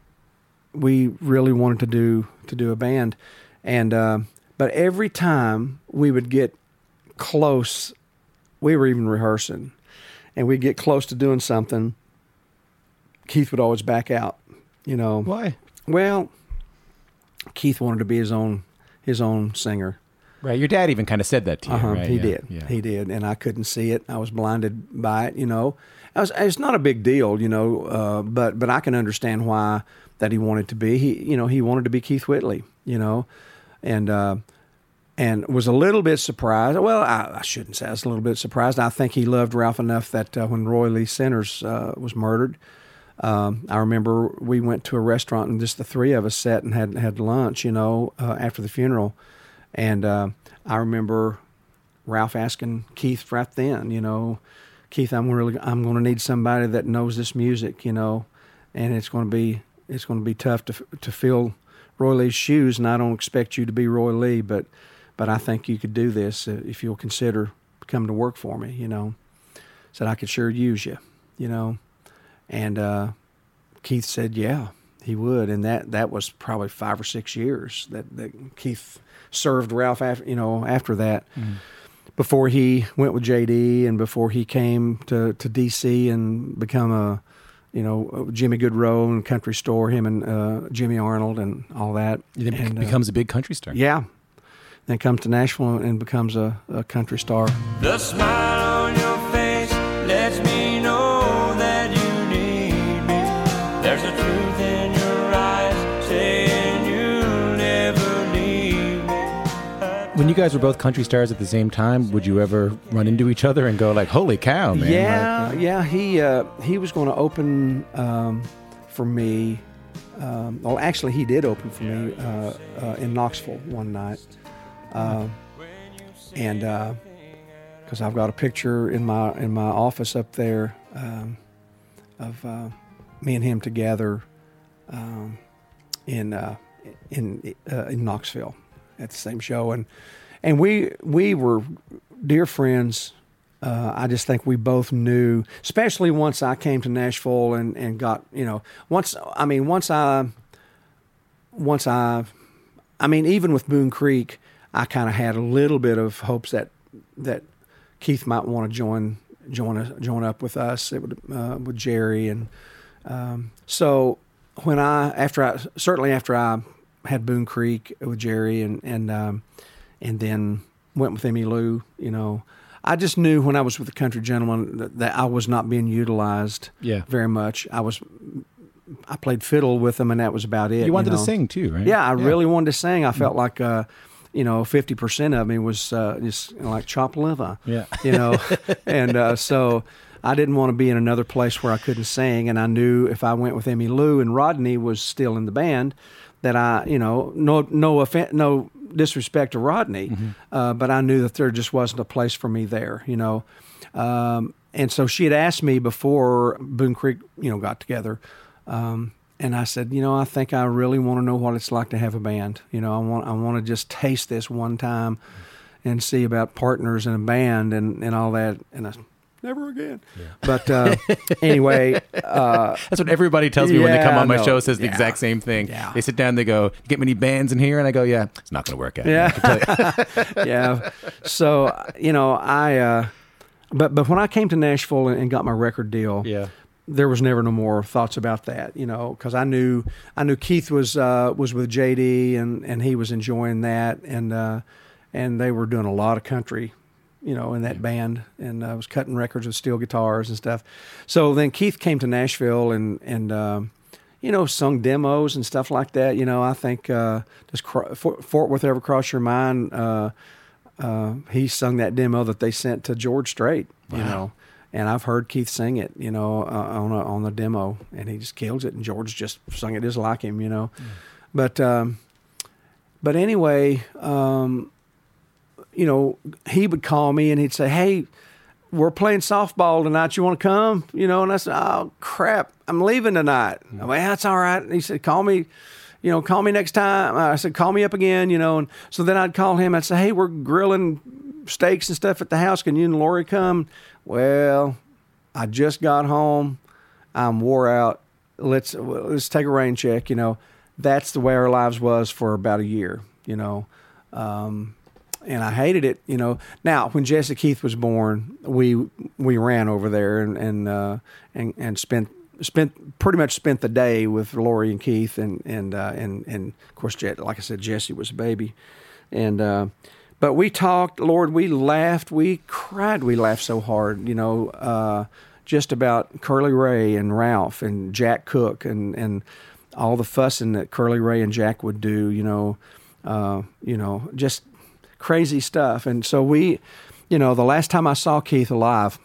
we really wanted to do, to do a band. And, uh, but every time we would get close, we were even rehearsing, and we'd get close to doing something, Keith would always back out, you know. Why? Well, Keith wanted to be his own, his own singer. Right. Your dad even kind of said that to you, Uh-huh. right? He yeah. did. Yeah. He did. And I couldn't see it. I was blinded by it, you know. I was, it's not a big deal, you know, uh, but but I can understand why that he wanted to be. He, you know, he wanted to be Keith Whitley, you know, and uh, and was a little bit surprised. Well, I, I shouldn't say I was a little bit surprised. I think he loved Ralph enough that uh, when Roy Lee Centers uh, was murdered, um, I remember we went to a restaurant and just the three of us sat and had had lunch, you know, uh, after the funeral. And uh, I remember Ralph asking Keith right then, you know, Keith, I'm really, I'm going to need somebody that knows this music, you know, and it's going to be, it's going to be tough to to fill Roy Lee's shoes, and I don't expect you to be Roy Lee, but, but I think you could do this if you'll consider coming to work for me, you know. Said I could sure use you, you know, and uh, Keith said, yeah, he would. And that, that was probably five or six years that, that Keith served Ralph after, you know, after that, mm. before he went with J D and before he came to, to D C and become a, you know, Jimmy Goodrow and Country Store, him and uh, Jimmy Arnold and all that. He and, becomes uh, a big country star. Yeah. Then comes to Nashville and becomes a, a country star. The smile on your face lets me know that you need me. There's a truth in your eyes saying you'll never leave me. When you guys were both country stars at the same time, would you ever run into each other and go like, holy cow, man? Yeah, like, yeah. He uh, he was going to open um, for me. Um, well, actually, he did open for me uh, uh, in Knoxville one night. Uh, and because uh, I've got a picture in my in my office up there um, of uh, me and him together um, in uh, in uh, in Knoxville at the same show, and and we we were dear friends. Uh, I just think we both knew, especially once I came to Nashville and, and got you know once I mean once I once I I mean even with Boone Creek. I kind of had a little bit of hopes that that Keith might want to join join us, join up with us it would, uh, with Jerry, and um, so when I after I certainly after I had Boone Creek with Jerry and and um, and then went with Emmylou, you know, I just knew when I was with the Country Gentlemen that, that I was not being utilized yeah. very much. I was. I played fiddle with them, and that was about it. You wanted you know? to sing too, right? Yeah, I yeah. really wanted to sing. I felt like. Uh, You know, fifty percent of me was uh, just you know, like chopped liver. Yeah. You know, and uh, so I didn't want to be in another place where I couldn't sing. And I knew if I went with Emmylou and Rodney was still in the band, that I, you know, no no offen- no disrespect to Rodney, mm-hmm. uh, but I knew that there just wasn't a place for me there. You know, um, and so she had asked me before Boone Creek, you know, got together. Um, And I said, you know, I think I really want to know what it's like to have a band. You know, I want I want to just taste this one time and see about partners in a band and, and all that. And I said, never again. Yeah. But uh, anyway. Uh, That's what everybody tells me yeah, when they come on my no, show, says the yeah, exact same thing. Yeah. They sit down, they go, you get many bands in here? And I go, yeah, it's not going to work out. Yeah. I can tell you. yeah. So, you know, I, uh, but, but when I came to Nashville and, and got my record deal, yeah. there was never no more thoughts about that, you know, because I knew I knew Keith was uh, was with J D and, and he was enjoying that, and uh, and they were doing a lot of country, you know, in that band, and I was cutting records with steel guitars and stuff. So then Keith came to Nashville and and um, you know, sung demos and stuff like that. You know, I think uh, does Fort Worth Ever Cross Your Mind? Uh, uh, he sung that demo that they sent to George Strait, you wow. know. And I've heard Keith sing it, you know, uh, on a, on the demo, and he just kills it. And George just sung it just like him, you know. Mm. But um, but anyway, um, you know, he would call me and he'd say, "Hey, we're playing softball tonight. You want to come?" You know, and I said, "Oh crap, I'm leaving tonight." Mm. I went, "That's all right." And he said, "Call me, you know, call me next time." I said, "Call me up again," you know. And so then I'd call him. I'd say, "Hey, we're grilling steaks and stuff at the house. Can you and Lori come?" Well, I just got home. I'm wore out. Let's let's take a rain check. You know, that's the way our lives was for about a year. You know, um, and I hated it. You know. Now, when Jesse Keith was born, we we ran over there and and uh, and, and spent spent pretty much spent the day with Lori and Keith and and uh, and and of course, like I said, Jesse was a baby, and. Uh, But we talked, Lord, we laughed, we cried, we laughed so hard, you know, uh, just about Curly Ray and Ralph and Jack Cook and, and all the fussing that Curly Ray and Jack would do, you know, uh, you know, just crazy stuff. And so we, you know, the last time I saw Keith alive,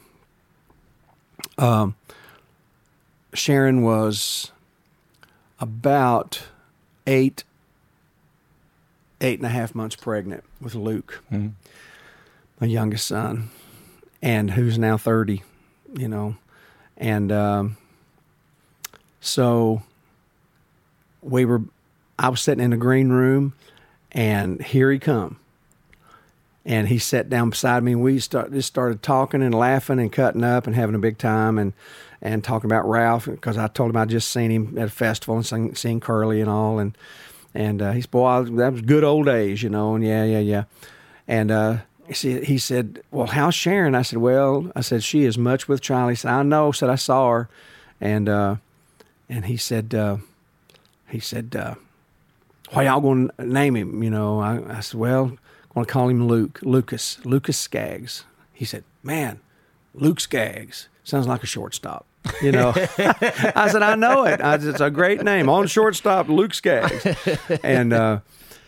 um, Sharon was about eight eight and a half months pregnant with Luke, mm-hmm. my youngest son, and who's now thirty, you know. And um, so we were, I was sitting in the green room, and here he come. And he sat down beside me, and we start, just started talking and laughing and cutting up and having a big time and, and talking about Ralph, because I told him I'd just seen him at a festival and seen, seen Curly and all. And and uh, he said, boy, that was good old days, you know, and yeah, yeah, yeah. And uh, he, he said, well, how's Sharon? I said, well, I said, she is much with Charlie. He said, I know, said I saw her. And uh, and he said, uh, he said, uh, why y'all going to name him? You know, I, I said, well, I'm going to call him Luke, Lucas, Lucas Skaggs. He said, man, Luke Skaggs sounds like a shortstop. You know, I said, I know it. I said, it's a great name. On shortstop, Luke Skaggs. And uh,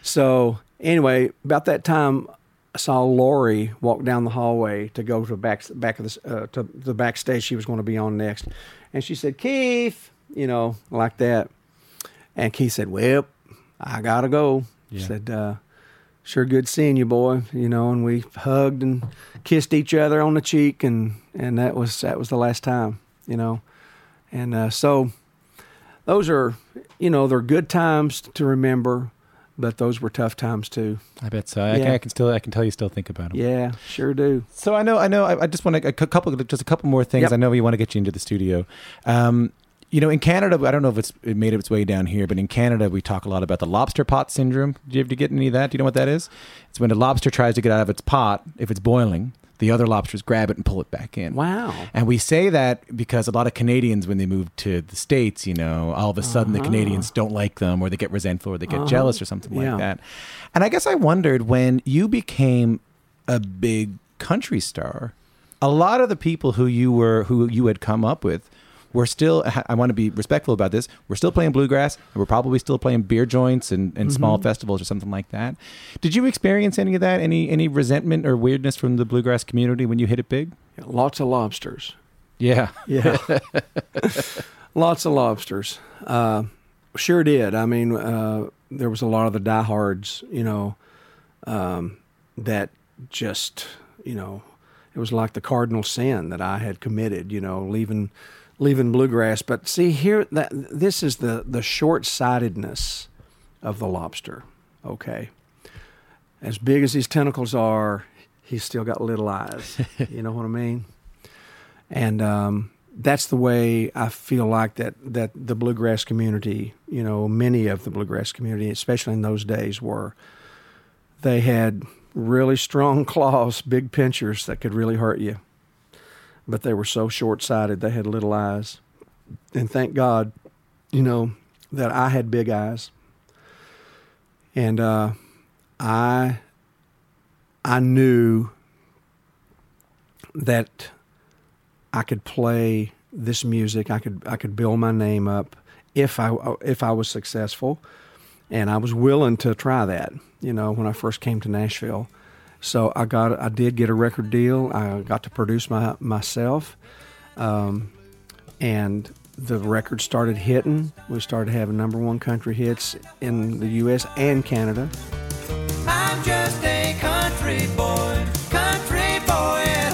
so anyway, about that time, I saw Lori walk down the hallway to go to the back, back of the, uh, to the backstage she was going to be on next. And she said, Keith, you know, like that. And Keith said, well, I got to go. Yeah. Said, uh, sure good seeing you, boy. You know, and we hugged and kissed each other on the cheek, and, and that was that was the last time, you know. And uh, so those are, you know, they're good times to remember, but those were tough times too. I bet so. I, yeah. can, I can still, I can tell you still think about them. Yeah, sure do. So I know, I know. I, I just want to, a couple, just a couple more things. Yep. I know we want to get you into the studio. Um, You know, in Canada, I don't know if it's it made its way down here, but in Canada, we talk a lot about the lobster pot syndrome. Do you ever get any of that? Do you know what that is? It's when a lobster tries to get out of its pot, if it's boiling, the other lobsters grab it and pull it back in. Wow. And we say that because a lot of Canadians, when they move to the States, you know, all of a sudden uh-huh. the Canadians don't like them, or they get resentful, or they get uh-huh. jealous or something yeah. like that. And I guess I wondered, when you became a big country star, a lot of the people who you were, who you had come up with, we're still, I want to be respectful about this, we're still playing bluegrass, and we're probably still playing beer joints and, and mm-hmm. small festivals or something like that. Did you experience any of that, any any resentment or weirdness from the bluegrass community when you hit it big? Yeah, lots of lobsters. Yeah. Yeah. Lots of lobsters. Uh, sure did. I mean, uh, there was a lot of the diehards, you know, um, that just, you know, it was like the cardinal sin that I had committed, you know, leaving... leaving bluegrass. But see here, that this is the, the short-sightedness of the lobster, okay? As big as his tentacles are, he's still got little eyes. You know what I mean? And um, that's the way I feel like that, that the bluegrass community, you know, many of the bluegrass community, especially in those days, were. They had really strong claws, big pinchers that could really hurt you. But they were so short-sighted, they had little eyes. And thank God, you know, that I had big eyes. And uh, I I knew that I could play this music. I could I could build my name up if I if I was successful. And I was willing to try that, you know, when I first came to Nashville. So I got, I did get a record deal. I got to produce my myself, um, and the record started hitting. We started having number one country hits in the U S and Canada. I'm just a country boy, country boy at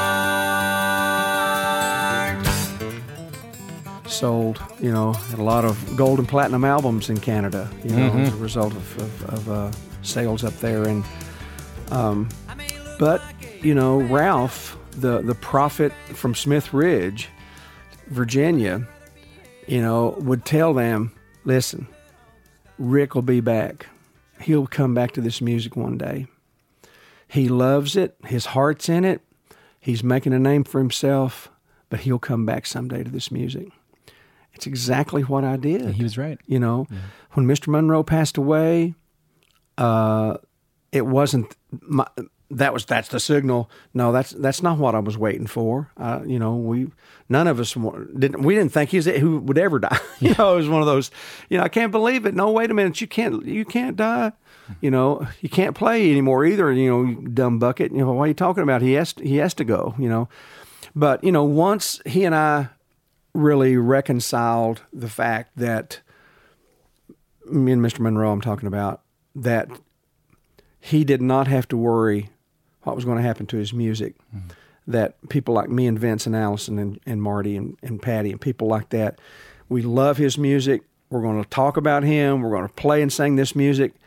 heart. Sold, you know, had a lot of gold and platinum albums in Canada, you know, mm-hmm. as a result of, of, of uh, sales up there. And Um, but, you know, Ralph, the, the prophet from Smith Ridge, Virginia, you know, would tell them, listen, Rick will be back. He'll come back to this music one day. He loves it. His heart's in it. He's making a name for himself, but he'll come back someday to this music. It's exactly what I did. He was right. You know, yeah. When Mister Monroe passed away, uh, it wasn't my, that was that's the signal. No, that's that's not what I was waiting for. Uh, you know, we none of us didn't. We didn't think he's who would ever die. You yeah. know, it was one of those. You know, I can't believe it. No, wait a minute. You can't. You can't die. You know, you can't play anymore either. You know, you dumb bucket. You know, what are you talking about? He has he has to go. You know, but you know, once he and I really reconciled the fact that me and Mister Monroe, I'm talking about, that he did not have to worry what was going to happen to his music, mm-hmm. that people like me and Vince and Allison and, and Marty and, and Patty and people like that, we love his music. We're going to talk about him. We're going to play and sing this music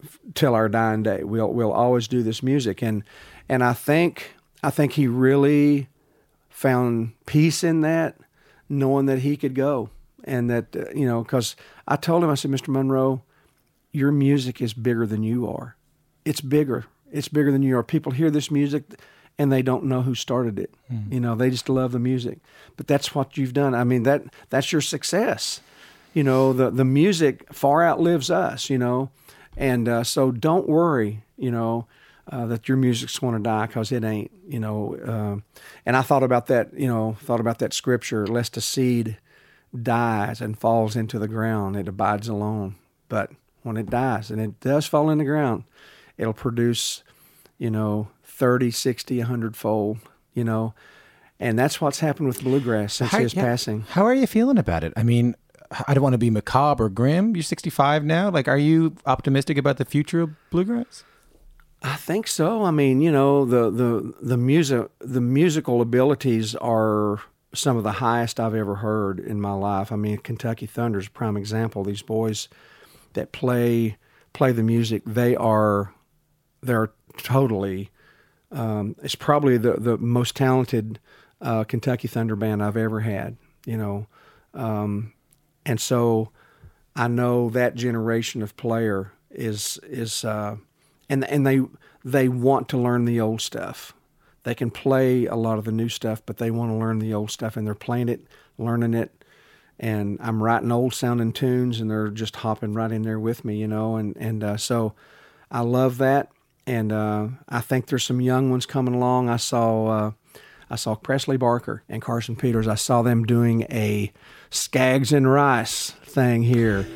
till our dying day. We'll we'll always do this music, and and I think I think he really found peace in that, knowing that he could go, and that uh, you know, because I told him, I said, Mister Monroe, your music is bigger than you are. It's bigger. It's bigger than you are. People hear this music and they don't know who started it. Mm. You know, they just love the music. But that's what you've done. I mean, that that's your success. You know, the the music far outlives us, you know. And uh, so don't worry, you know, uh, that your music's going to die, because it ain't, you know. Uh, and I thought about that, you know, thought about that scripture, lest a seed dies and falls into the ground, it abides alone. But when it dies, and it does fall in the ground, it'll produce, you know, thirty, sixty, one hundred fold, you know. And that's what's happened with bluegrass since how, his yeah, passing. How are you feeling about it? I mean, I don't want to be macabre or grim. You're sixty-five now. Like, are you optimistic about the future of bluegrass? I think so. I mean, you know, the the the music, the musical abilities are some of the highest I've ever heard in my life. I mean, Kentucky Thunder is a prime example. These boys that play play the music, they are they're totally. Um, it's probably the the most talented uh, Kentucky Thunder band I've ever had. You know, um, and so I know that generation of player is is uh, and and they they want to learn the old stuff. They can play a lot of the new stuff, but they want to learn the old stuff, and they're playing it, learning it. And I'm writing old sounding tunes, and they're just hopping right in there with me, you know. And and uh, so I love that, and uh, I think there's some young ones coming along. I saw uh, I saw Presley Barker and Carson Peters. I saw them doing a Skaggs and Rice thing here.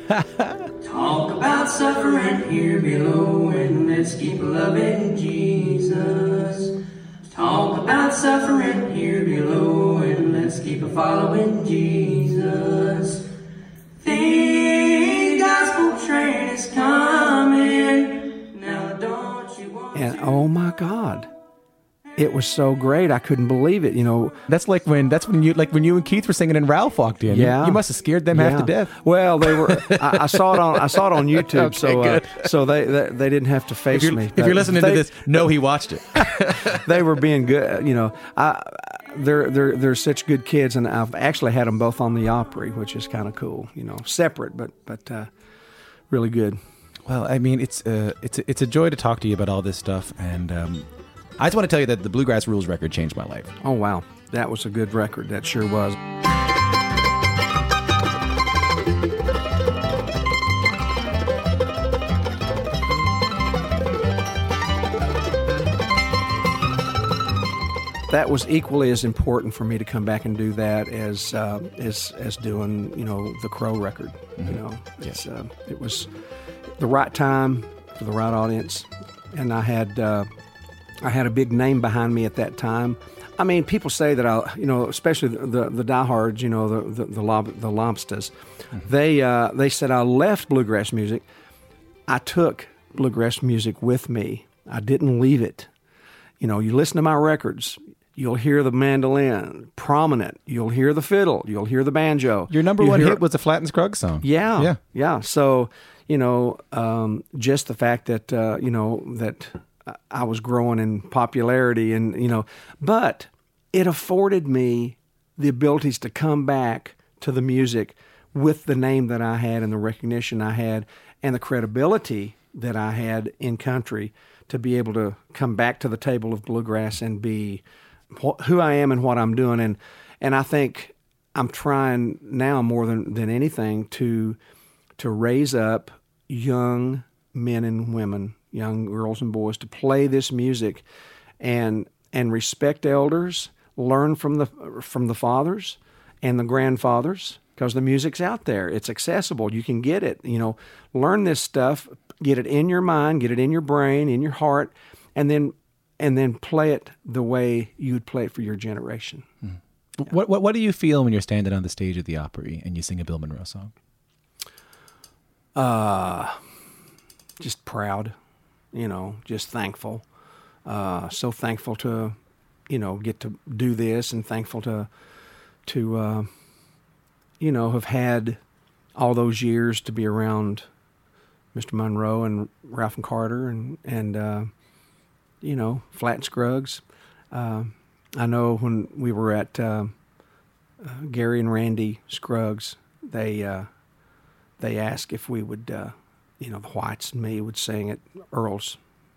Talk about suffering here below, and let's keep loving Jesus. Talk about suffering here below, and let's keep following Jesus. The gospel train is coming. Now don't you want And to... oh my God, it was so great. I couldn't believe it. You know, that's like when that's when you like when you and Keith were singing and Ralph walked in. Yeah, you, you must have scared them yeah. half to death. Well, they were. I, I saw it on. I saw it on YouTube. Okay, so, uh, good. so they, they they didn't have to face If you're, me. if you're listening they, to this, no, he watched it. They were being good. You know, I they're they're they're such good kids, and I've actually had them both on the Opry, which is kind of cool. You know, separate, but but uh, really good. Well, I mean, it's uh, it's a, it's a joy to talk to you about all this stuff, and um, I just want to tell you that the Bluegrass Rules record changed my life. Oh wow, that was a good record. That sure was. That was equally as important for me to come back and do that as uh, as as doing, you know, the Crow record. Mm-hmm. You know, it's uh, it was the right time for the right audience, and I had uh, I had a big name behind me at that time. I mean, people say that I, you know, especially the the, the diehards, you know, the the the, lob, the lobsters, mm-hmm. they uh, they said I left bluegrass music. I took bluegrass music with me. I didn't leave it. You know, you listen to my records. You'll hear the mandolin prominent. You'll hear the fiddle. You'll hear the banjo. Your number You'll one hear... hit was the Flatt and Scruggs song. Yeah, yeah, yeah. So, you know, um, just the fact that uh, you know that I was growing in popularity, and you know, but it afforded me the abilities to come back to the music with the name that I had and the recognition I had and the credibility that I had in country to be able to come back to the table of bluegrass and be who I am and what I'm doing. And and I think I'm trying now more than, than anything to to raise up young men and women, young girls and boys, to play this music and and respect elders, learn from the from the fathers and the grandfathers, because the music's out there. It's accessible. You can get it. You know, learn this stuff, get it in your mind, get it in your brain, in your heart, and then and then play it the way you would play it for your generation. Hmm. Yeah. What, what what do you feel when you're standing on the stage at the Opry and you sing a Bill Monroe song? Uh, just proud, you know, just thankful. Uh, so thankful to, you know, get to do this, and thankful to, to, uh, you know, have had all those years to be around Mister Monroe and Ralph and Carter and, and uh, you know, Flat and Scruggs. Uh, I know when we were at uh, uh, Gary and Randy Scruggs, they uh, they asked if we would, uh, you know, the Whites and me would sing at Earl's,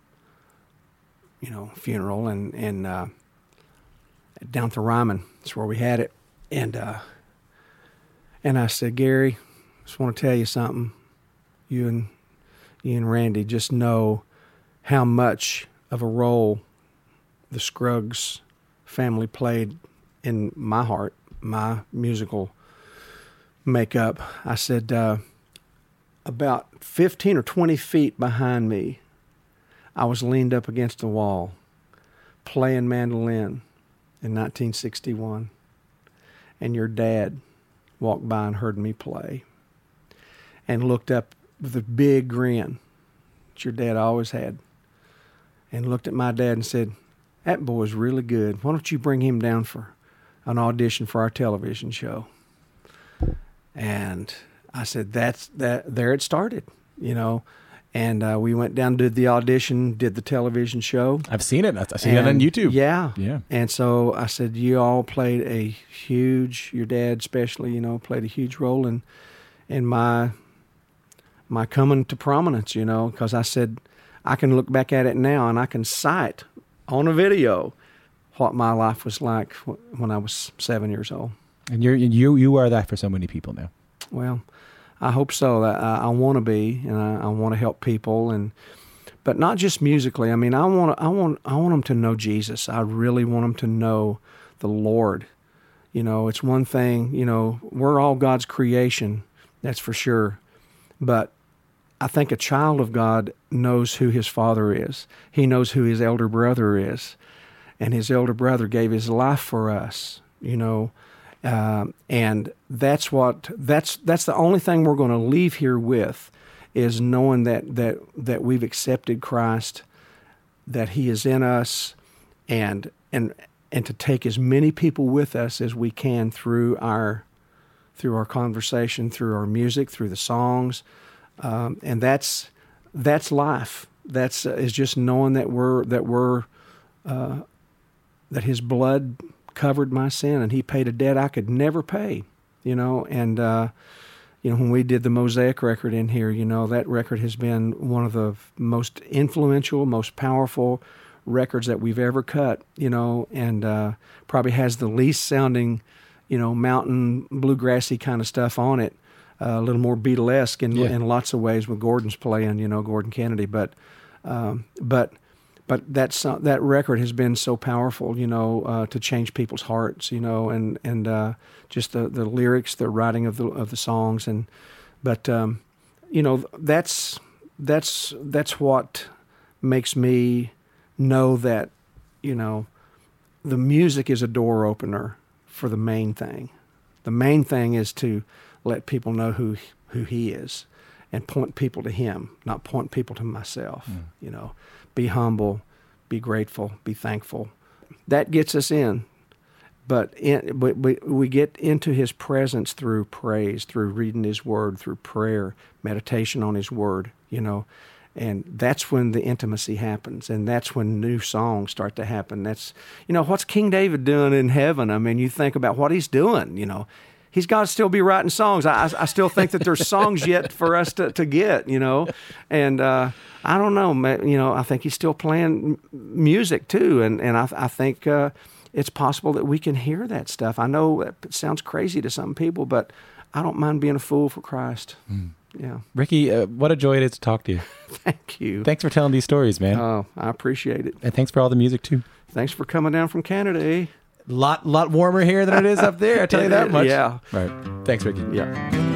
you know, funeral, and and uh, down to Ryman. That's where we had it, and uh, and I said, Gary, just want to tell you something. You and you and Randy just know how much of a role the Scruggs family played in my heart, my musical makeup. I said, uh, about fifteen or twenty feet behind me, I was leaned up against the wall playing mandolin in nineteen sixty-one, and your dad walked by and heard me play and looked up with a big grin that your dad always had, and looked at my dad and said, that boy's really good. Why don't you bring him down for an audition for our television show? And I said, that's that. There it started, you know. And uh, we went down, did the audition, did the television show. I've seen it. I've seen and, it on YouTube. Yeah. Yeah. And so I said, you all played a huge, your dad especially, you know, played a huge role in in my my coming to prominence, you know, because I said, I can look back at it now and I can cite on a video what my life was like when I was seven years old. And you're, you you are that for so many people now. Well, I hope so. I, I want to be, and I, I want to help people, and but not just musically. I mean, I want I want I want them to know Jesus. I really want them to know the Lord. You know, it's one thing. You know, we're all God's creation, that's for sure. But I think a child of God knows who his father is. He knows who his elder brother is, and his elder brother gave his life for us. You know. Uh, and that's what that's that's the only thing we're going to leave here with, is knowing that that that we've accepted Christ, that He is in us, and and and to take as many people with us as we can through our through our conversation, through our music, through the songs, um, and that's that's life. That's uh, is just knowing that we're that we're uh, that His blood covered my sin, and He paid a debt I could never pay, you know, and, uh, you know, when we did the Mosaic record in here, you know, that record has been one of the most influential, most powerful records that we've ever cut, you know, and uh, probably has the least sounding, you know, mountain bluegrassy kind of stuff on it, uh, a little more Beatlesque in, yeah. in lots of ways with Gordon's playing, you know, Gordon Kennedy, but, um, but, But that's, uh, that record has been so powerful, you know, uh, to change people's hearts, you know, and and uh, just the, the lyrics, the writing of the of the songs, and but um, you know, that's that's that's what makes me know that, you know, the music is a door opener for the main thing. The main thing is to let people know who who He is, and point people to Him, not point people to myself, mm. you know. Be humble, be grateful, be thankful. That gets us in. But in, we, we, we get into His presence through praise, through reading His Word, through prayer, meditation on His Word, you know. And that's when the intimacy happens, and that's when new songs start to happen. That's, you know, what's King David doing in heaven? I mean, you think about what he's doing, you know. He's got to still be writing songs. I, I still think that there's songs yet for us to, to get, you know. And uh, I don't know, you know, I think he's still playing music too. And, and I, I think uh, it's possible that we can hear that stuff. I know it sounds crazy to some people, but I don't mind being a fool for Christ. Mm. Yeah. Ricky, uh, what a joy it is to talk to you. Thank you. Thanks for telling these stories, man. Oh, I appreciate it. And thanks for all the music too. Thanks for coming down from Canada, eh? Lot, lot warmer here than it is up there. I tell you that much. Yeah. Right. Thanks, Ricky. Yeah.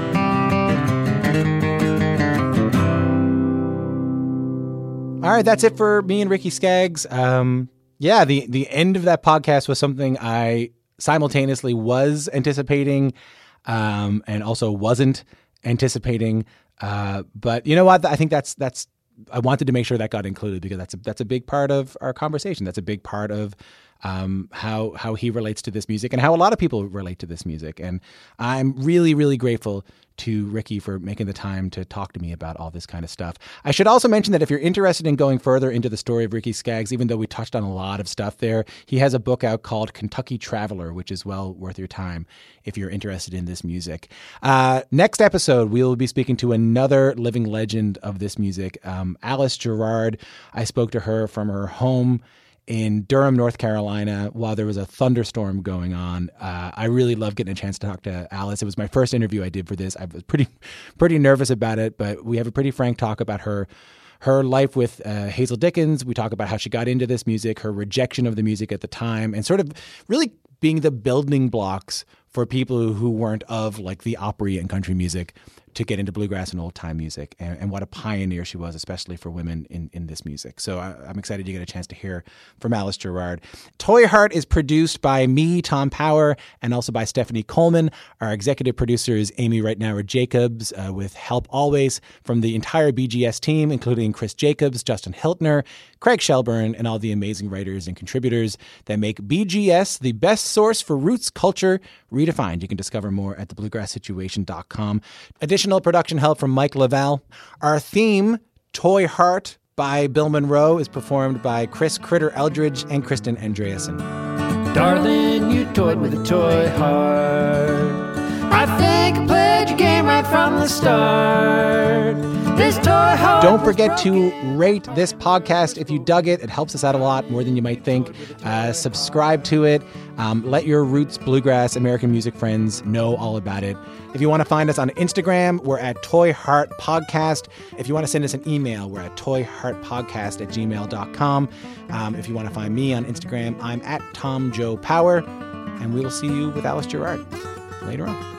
All right, that's it for me and Ricky Skaggs. Um, yeah, the the end of that podcast was something I simultaneously was anticipating, um, and also wasn't anticipating. Uh, but you know what? I think that's that's. I wanted to make sure that got included because that's a, that's a big part of our conversation. That's a big part of um, how how he relates to this music and how a lot of people relate to this music. And I'm really, really grateful to Ricky for making the time to talk to me about all this kind of stuff. I should also mention that if you're interested in going further into the story of Ricky Skaggs, even though we touched on a lot of stuff there, he has a book out called Kentucky Traveler, which is well worth your time if you're interested in this music. Uh, next episode, we will be speaking to another living legend of this music, um, Alice Gerrard. I spoke to her from her home in Durham, North Carolina, while there was a thunderstorm going on. Uh, I really love getting a chance to talk to Alice. It was my first interview I did for this. I was pretty pretty nervous about it, but we have a pretty frank talk about her her life with uh, Hazel Dickens. We talk about how she got into this music, her rejection of the music at the time, and sort of really being the building blocks for people who weren't of like the opera and country music to get into bluegrass and old time music, and, and what a pioneer she was, especially for women in, in this music. So I, I'm excited you get a chance to hear from Alice Gerrard. Toy Heart is produced by me, Tom Power, and also by Stephanie Coleman. Our executive producer is Amy Reitnauer Jacobs, uh, with help always from the entire B G S team, including Chris Jacobs, Justin Hiltner, Craig Shelburne, and all the amazing writers and contributors that make B G S the best source for roots culture redefined. You can discover more at the bluegrass situation dot com. Additional production help from Mike Lavelle. Our theme, Toy Heart by Bill Monroe, is performed by Chris Critter Eldridge and Kristen Andreasen. Darling, you toyed with a toy heart. I think I played your game right from the start. This toy heart. Don't forget to rate this podcast if you dug it. It helps us out a lot, more than you might think. Uh, subscribe to it. Um, let your roots, bluegrass, American music friends know all about it. If you want to find us on Instagram, we're at Toy Heart Podcast. If you want to send us an email, we're at toyheartpodcast at gmail dot com. Um, if you want to find me on Instagram, I'm at Tom Joe Power. And we will see you with Alice Gerrard later on.